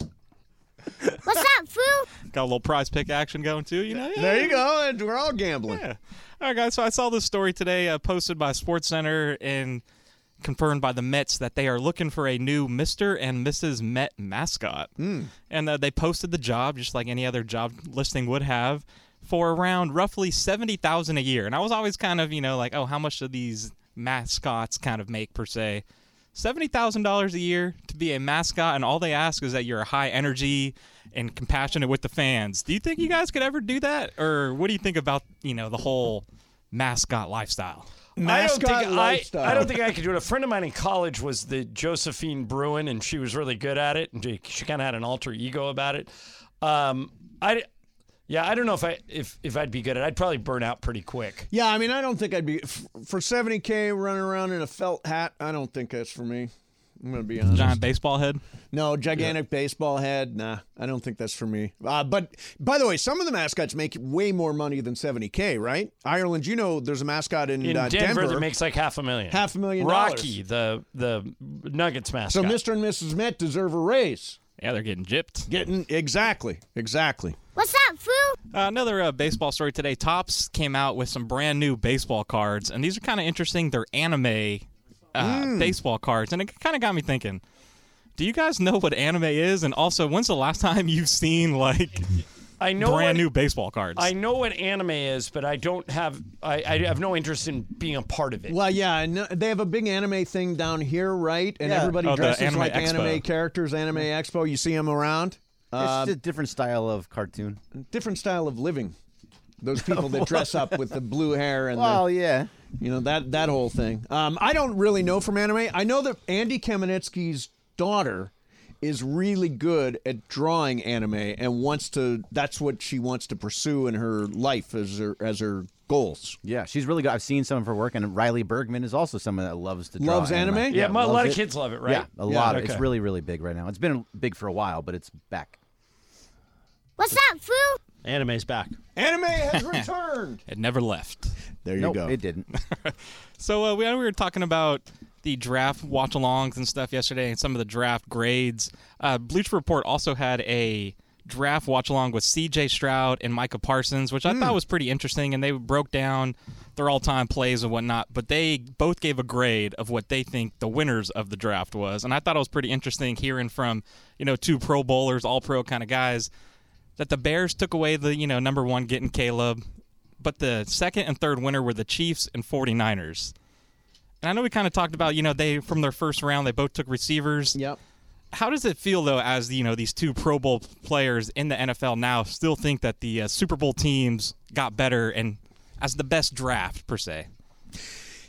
P: What's up, Foo?
L: Got a little prize pick action going too. You know. Yeah.
G: There you go. And we're all gambling.
L: Yeah. All right, guys. So I saw this story today, uh, posted by SportsCenter and confirmed by the Mets that they are looking for a new Mister and Missus Met mascot.
G: Mm.
L: And uh, they posted the job just like any other job listing would have for around roughly seventy thousand dollars a year. And I was always kind of, you know, like, oh, how much do these mascots kind of make per se? seventy thousand dollars a year to be a mascot, and all they ask is that you're high energy and compassionate with the fans. Do you think you guys could ever do that? Or what do you think about, you know, the whole mascot lifestyle?
F: I don't, think I,
G: lifestyle.
F: I don't think I could do it. A friend of mine in college was the Josephine Bruin, and she was really good at it, and she, she kind of had an alter ego about it. Um, I, yeah, I don't know if I if if I'd be good at it. I'd probably burn out pretty quick.
G: Yeah, I mean, I don't think I'd be f- for seventy K running around in a felt hat. I don't think that's for me. I'm gonna be honest.
L: Giant baseball head?
G: No, gigantic baseball head. Nah, I don't think that's for me. Uh, but by the way, some of the mascots make way more money than seventy K, right? Ireland, you know, there's a mascot in,
F: In
G: uh,
F: Denver,
G: Denver
F: that makes like half a million.
G: half a million
F: Rocky,
G: dollars.
F: the the Nuggets mascot.
G: So Mister and Missus Met deserve a raise.
L: Yeah, they're getting gypped.
G: Getting exactly, exactly.
P: What's up, Foo?
L: Uh, another uh, baseball story today. Topps came out with some brand new baseball cards, and these are kind of interesting. They're anime uh,
G: Mm.
L: baseball cards, and it kind of got me thinking. Do you guys know what anime is? And also, when's the last time you've seen like
F: I know
L: brand
F: what-
L: new baseball cards?
F: I know what anime is, but I don't have. I, I have no interest in being a part of it.
G: Well, yeah, I know- they have a big anime thing down here, right? And
B: Yeah.
G: everybody
L: Oh, the
G: dresses
L: Anime
G: like
L: Expo.
G: anime characters. Anime Expo, you see them around.
B: It's
G: Um,
B: just a different style of cartoon.
G: different style of living. Those people that dress up with the blue hair and
B: Well,
G: the,
B: yeah.
G: you know that that whole thing. Um, I don't really know from anime. I know that Andy Kamenetsky's daughter is really good at drawing anime and wants to. That's what she wants to pursue in her life as her as her goals.
B: Yeah, she's really good. I've seen some of her work, and Riley Bergman is also someone that loves to draw
G: Loves anime?
F: Yeah, a lot
B: loves
F: of
B: it.
F: kids love it, right?
B: Yeah, a
F: Yeah,
B: lot.
F: okay.
B: It's really, really big right now. It's been big for a while, but it's back.
P: What's up, Foo?
E: Anime's back.
G: Anime has returned.
L: It never left.
G: There you
B: Nope,
G: go.
B: it didn't.
L: So uh, we, we were talking about the draft watch-alongs and stuff yesterday and some of the draft grades. Uh, Bleacher Report also had a draft watch-along with C J Stroud and Micah Parsons, which I
G: Hmm.
L: thought was pretty interesting, and they broke down their all-time plays and whatnot, but they both gave a grade of what they think the winners of the draft was, and I thought it was pretty interesting hearing from, you know, two Pro Bowlers, all-pro kind of guys, that the Bears took away the, you know, number one, getting Caleb, but the second and third winner were the Chiefs and 49ers. And I know we kind of talked about, you know, they from their first round, they both took receivers.
G: Yep.
L: How does it feel, though, as, you know, these two Pro Bowl players in the N F L now still think that the uh, Super Bowl teams got better and as the best draft, per se?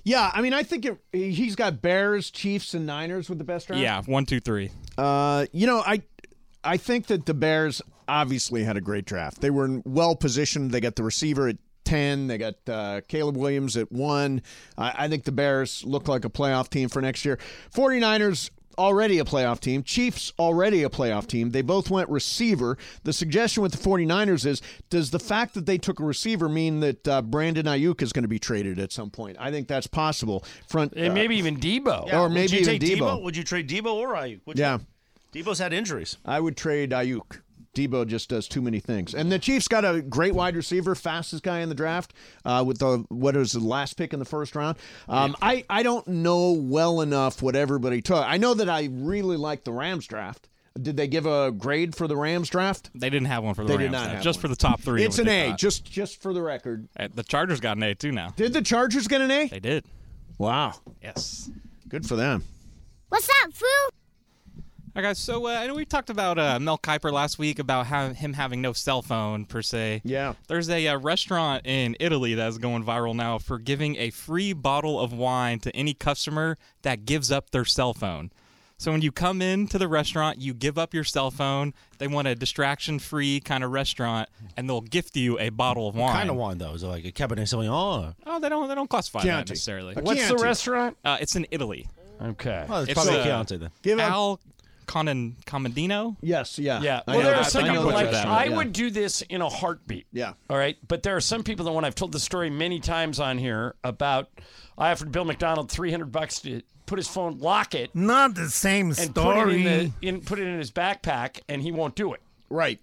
G: Yeah, I mean, I think it, he's got Bears, Chiefs, and Niners with the best draft.
L: Yeah, one, two, three.
G: Uh, you know, I I think that the Bears obviously had a great draft. They were well positioned. They got the receiver at ten. They got uh, Caleb Williams at one. I, I think the Bears look like a playoff team for next year. 49ers already a playoff team. Chiefs already a playoff team. They both went receiver. The suggestion with the 49ers is, does the fact that they took a receiver mean that uh, Brandon Ayuk is going to be traded at some point? I think that's possible. Front
F: And
G: uh,
F: maybe even Debo.
E: Yeah,
G: or
E: would
G: maybe
E: you
G: even
E: take
G: Debo.
E: Would you trade Debo or Ayuk? Would
G: Yeah.
E: You? Debo's had injuries.
G: I would trade Ayuk. Debo just does too many things. And the Chiefs got a great wide receiver, fastest guy in the draft, uh, with the what was the last pick in the first round. Um, I, I don't know well enough what everybody took. I know that I really like the Rams draft. Did they give a grade for the Rams draft?
L: They didn't have one for the
G: They
L: Rams.
G: did not
L: draft,
G: have
L: just
G: one.
L: for the top three.
G: It's
L: what
G: an
L: they
G: A,
L: thought.
G: just just for the record.
L: Uh, The Chargers got an A too now.
G: Did the Chargers get an A?
L: They did.
G: Wow.
L: Yes.
G: Good for them.
P: What's up, fool?
L: All right, guys. So uh, I know we talked about uh, Mel Kiper last week about how, him having no cell phone per se.
G: Yeah.
L: There's a uh, restaurant in Italy that's going viral now for giving a free bottle of wine to any customer that gives up their cell phone. So when you come into the restaurant, you give up your cell phone. They want a distraction-free kind of restaurant, and they'll gift you a bottle of wine.
E: What kind of wine, though? Is it like a Cabernet Sauvignon?
L: Oh, they don't. They don't classify that
G: Chianti.
L: necessarily.
G: A
F: What's the
G: Chianti.
F: restaurant?
L: Uh, it's in Italy.
F: Okay.
E: Well, it's,
L: It's,
E: probably
L: uh,
E: a Chianti then.
G: Give up.
L: Al Conan Comandino.
G: Yes, yeah.
F: Yeah.
G: I
F: Well,
G: know
F: there
G: that.
F: are some
G: I know
F: people
G: what
F: like
G: you're saying.
F: I
G: Yeah.
F: would do this in a heartbeat.
G: Yeah.
F: All right. But there are some people that when I've told the story many times on here about I offered Bill McDonald three hundred bucks to put his phone, lock it,
Q: Not the same
F: and
Q: story.
F: put it in, the, in put it in his backpack, and he won't do it.
G: Right.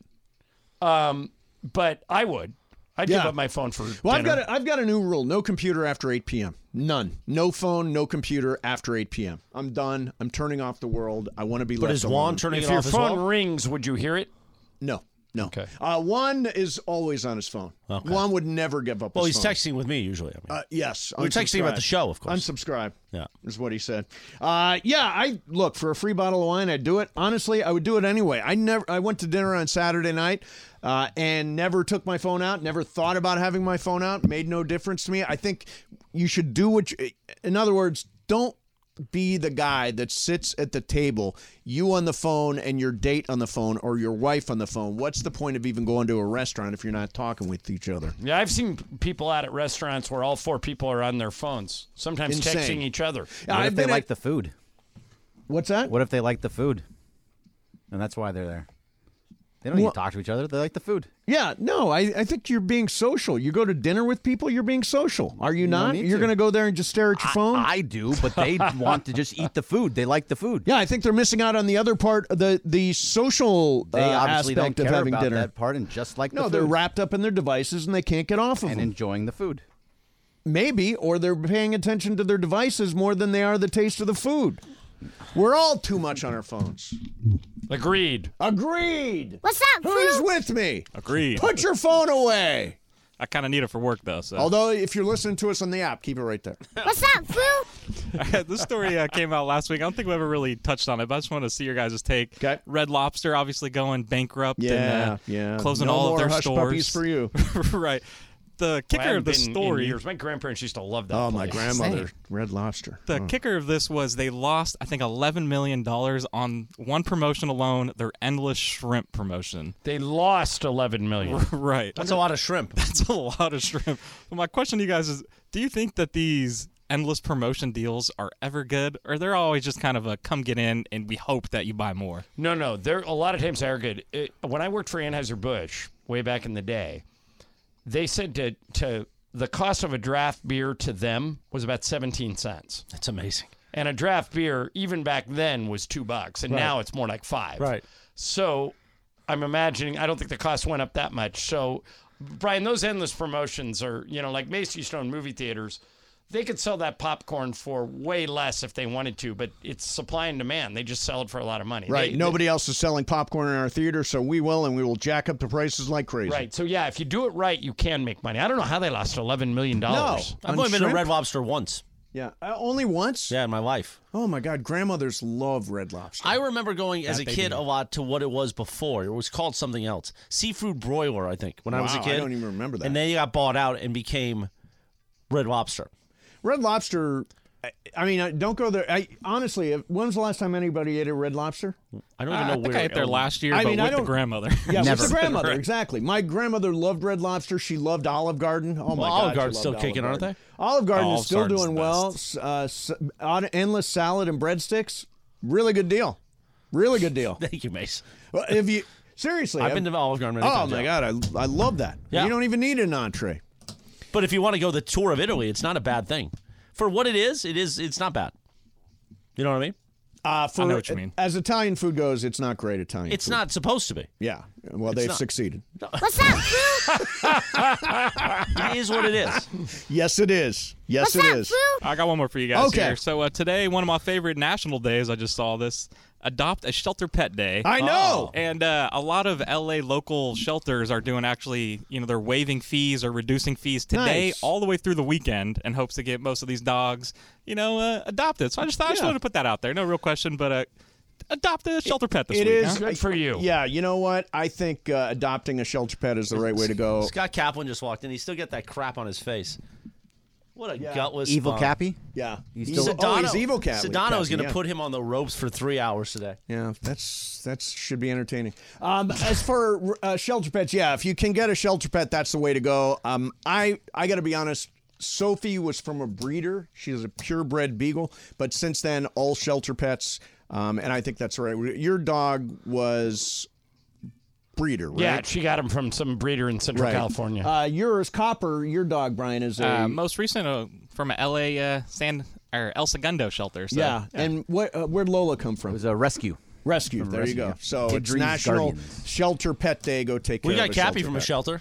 F: Um, but I would. I'd
G: Yeah.
F: give up my phone for
G: Well, I've
F: dinner.
G: got a, I've got a new rule: no computer after eight p.m. None. No phone, no computer after eight p.m. I'm done. I'm turning off the world. I want to be
E: But
G: left
E: is
G: alone.
E: Juan turning
F: if
E: it
F: your
E: off as
F: phone
E: well?
F: rings, would you hear it?
G: No, no.
F: Okay.
G: Uh, Juan is always on his phone.
E: Okay.
G: Juan would never give up
E: Well,
G: his
E: he's
G: phone.
E: texting with me usually. I mean.
G: Uh, yes.
E: We're texting about the show, of course.
G: Unsubscribe.
E: Yeah.
G: Is what he said. Uh, yeah, I look for a free bottle of wine. I'd do it. Honestly, I would do it anyway. I never. I went to dinner on Saturday night uh, and never took my phone out. Never thought about having my phone out. Made no difference to me. I think you should do what. You, in other words, don't be the guy that sits at the table, you on the phone and your date on the phone or your wife on the phone. What's the point of even going to a restaurant if you're not talking with each other?
F: Yeah, I've seen people out at restaurants where all four people are on their phones, sometimes
G: Insane.
F: texting each other.
B: What
G: I've
B: if they
G: been
B: like
G: at-
B: the food?
G: What's that?
B: What if they like the food? And that's why they're there. They don't need
G: Well-
B: to talk to each other. They like the food.
G: Yeah, no, I, I think you're being social. You go to dinner with people, you're being social. Are you
B: don't
G: not?
B: need
G: You're
B: to.
G: going to go there and just stare at your phone?
B: I, I do, but they want to just eat the food. They like the food.
G: yeah, I think they're missing out on the other part, the the social
B: They
G: uh,
B: obviously don't
G: aspect of
B: care
G: having
B: about
G: dinner.
B: that part and just like
G: no,
B: the
G: they're
B: food
G: wrapped up in their devices and they can't get off of
B: and
G: them.
B: enjoying the food.
G: Maybe, or they're paying attention to their devices more than they are the taste of the food. We're all too much on our phones.
F: Agreed.
G: Agreed.
P: What's up,
G: Who's
P: fool?
G: with me?
L: Agreed.
G: Put your phone away.
L: I kind of need it for work though. So
G: Although, if you're listening to us on the app, keep it right there.
P: What's up, fool?
L: this story uh, came out last week. I don't think we ever really touched on it, but I just want to see your guys' take.
G: Okay.
L: Red Lobster obviously going bankrupt and uh,
G: yeah.
L: closing
G: no
L: all
G: more
L: of their
G: hush
L: stores.
G: puppies for you.
L: right. The
F: Well, I
L: kicker
F: haven't
L: of the
F: been in
L: story.
F: years. My grandparents used to love that.
G: Oh, my
F: place.
G: grandmother, Red Lobster.
L: The
G: Oh.
L: kicker of this was they lost, I think, eleven million dollars on one promotion alone, their endless shrimp promotion.
F: They lost eleven million.
L: right.
E: That's a lot of shrimp.
L: That's a lot of shrimp. Well, my question to you guys is, do you think that these endless promotion deals are ever good, or they're always just kind of a come get in and we hope that you buy more?
F: No, no. They're a lot of times they're good. It, when I worked for Anheuser-Busch way back in the day, they said to to the cost of a draft beer to them was about seventeen cents.
E: That's amazing.
F: And a draft beer, even back then, was two bucks, and
E: Right.
F: now it's more like five.
E: Right.
F: So I'm imagining, I don't think the cost went up that much. So, Brian, those endless promotions are, you know, like Macy Stone movie theaters, they could sell that popcorn for way less if they wanted to, but it's supply and demand. They just sell it for a lot of money.
G: Right.
F: They-
G: Nobody else is selling popcorn in our theater, so we will, and we will jack up the prices like crazy.
F: Right. So, yeah, if you do it right, you can make money. I don't know how they lost eleven million dollars.
G: No.
E: I've
G: On
E: only been to
G: shrimp?
E: Red Lobster once.
G: Yeah. Uh, only once?
E: Yeah, in my life.
G: Oh, my God. Grandmothers love Red Lobster.
E: I remember going as
G: That
E: a
G: they
E: kid
G: do.
E: a lot to what it was before. It was called something else. Seafood Broiler, I think, when I was a
G: Wow,
E: kid.
G: I don't even remember that.
E: And then it got bought out and became Red Lobster.
G: Red Lobster. I, I mean, I- don't go there. I honestly, if- when was the last time anybody ate at Red Lobster?
E: I don't
L: Uh,
E: even know
L: I think
E: where
L: I ate there last year,
G: I
L: but
G: mean, I
L: with the
G: don't-
L: grandmother.
G: Yeah,
B: Never.
G: with the grandmother,
L: Right.
G: exactly. My grandmother loved Red Lobster. She loved Olive Garden. Oh my
E: Well,
G: God,
E: Olive
G: she
E: Garden's
G: loved
E: still
G: Olive
E: kicking, aren't
G: Garden.
E: they?
G: Olive Garden
E: Olive
G: is still
E: Garden's
G: doing
E: the
G: well. S- Uh, s- odd- endless salad and breadsticks. Really good deal. Really good deal.
E: Thank you, Mace.
G: Well, if you seriously,
E: I've been to Olive Garden many
G: Oh
E: times,
G: my
E: yeah.
G: God, I I love that.
E: Yeah.
G: You don't even need an entree.
E: But if you want to go the tour of Italy, it's not a bad thing. For what it is, it is. It's not bad. You know what I mean?
G: Uh, for,
L: I know what you mean.
G: As Italian food goes, it's not great Italian.
E: It's
G: food.
E: not supposed to be.
G: Yeah. Well,
E: It's
G: they've
E: not.
G: succeeded.
P: What's up, Foo?
E: It is what it is.
G: Yes, it is. Yes,
P: What's
G: it
P: up,
G: is.
P: Foo?
L: I got one more for you guys
G: Okay.
L: here. So uh, today, one of my favorite national days, I just saw this, Adopt a Shelter Pet Day.
G: I know.
L: And uh, a lot of L A local shelters are doing actually, you know, they're waiving fees or reducing fees today
G: Nice.
L: all the way through the weekend in hopes to get most of these dogs, you know, uh, adopted. So I just thought I just
G: Yeah.
L: wanted to put that out there. No real question, but uh, adopt a shelter pet this
G: It
L: week.
G: is
L: huh?
F: Good for you.
G: Yeah, you know what? I think uh, adopting a shelter pet is the right way to go.
E: Scott Kaplan just walked in. He still got that crap on his face. What a
G: Yeah.
E: gutless
B: Evil
E: bum.
B: Cappy?
G: Yeah,
B: He's
G: He's-
B: still-
G: oh, he's evil cat.
E: Sedano is going to
G: yeah.
E: put him on the ropes for three hours today.
G: Yeah, that's that should be entertaining. Um, as for uh, shelter pets, yeah, if you can get a shelter pet, that's the way to go. Um, I I got to be honest. Sophie was from a breeder. She was a purebred beagle, but since then, all shelter pets, um, and I think that's right. Your dog was breeder, right?
F: Yeah, she got him from some breeder in Central
G: Right.
F: California.
G: Uh, yours, Copper, your dog, Brian, is a
L: Uh, most recent uh, from a L A uh, San or El Segundo shelter. So,
G: yeah. And what? Uh, where'd Lola come from?
B: It was a rescue.
G: Rescue.
B: From
G: There
B: rescue,
G: you go.
B: yeah.
G: So it's
B: Idris
G: National
B: Guardians.
G: Shelter Pet Day. Go take care
E: We
G: of
E: got
G: a
E: Cappy
G: shelter
E: from a
G: pet.
E: shelter.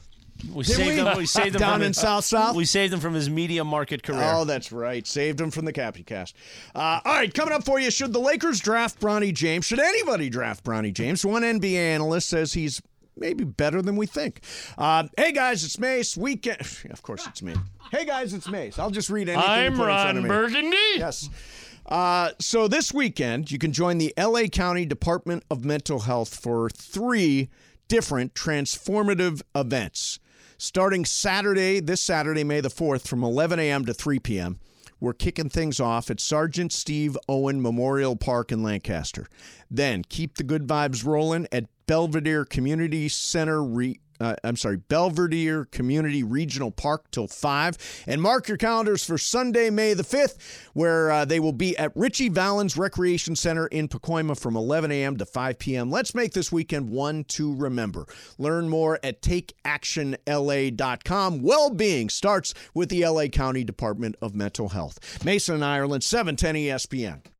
E: We
G: Did
E: saved
G: we?
E: him. We saved him
G: Down
E: from
G: in
E: his,
G: South South?
E: We saved him from his media market career.
G: Oh, that's right. Saved him from the Cappy Cast. Uh, all right, coming up for you. Should the Lakers draft Bronny James? Should anybody draft Bronny James? One N B A analyst says he's maybe better than we think. Uh, hey, guys, it's Mace. Weekend. Of course, it's me. Hey, guys, it's Mace. I'll just read anything. you
F: I'm
G: put in front
F: Ron
G: of me.
F: Burgundy.
G: Yes. Uh, so this weekend, you can join the L A County Department of Mental Health for three different transformative events. Starting Saturday, this Saturday, May the fourth, from eleven a.m. to three p.m., we're kicking things off at Sergeant Steve Owen Memorial Park in Lancaster. Then keep the good vibes rolling at Belvedere Community Center Re- Uh, I'm sorry, Belvedere Community Regional Park till five. And mark your calendars for Sunday, May the fifth, where uh, they will be at Richie Valens Recreation Center in Pacoima from eleven a.m. to five p.m. Let's make this weekend one to remember. Learn more at take action L A dot com. Well-being starts with the L A County Department of Mental Health. Mason, Ireland, seven ten E S P N.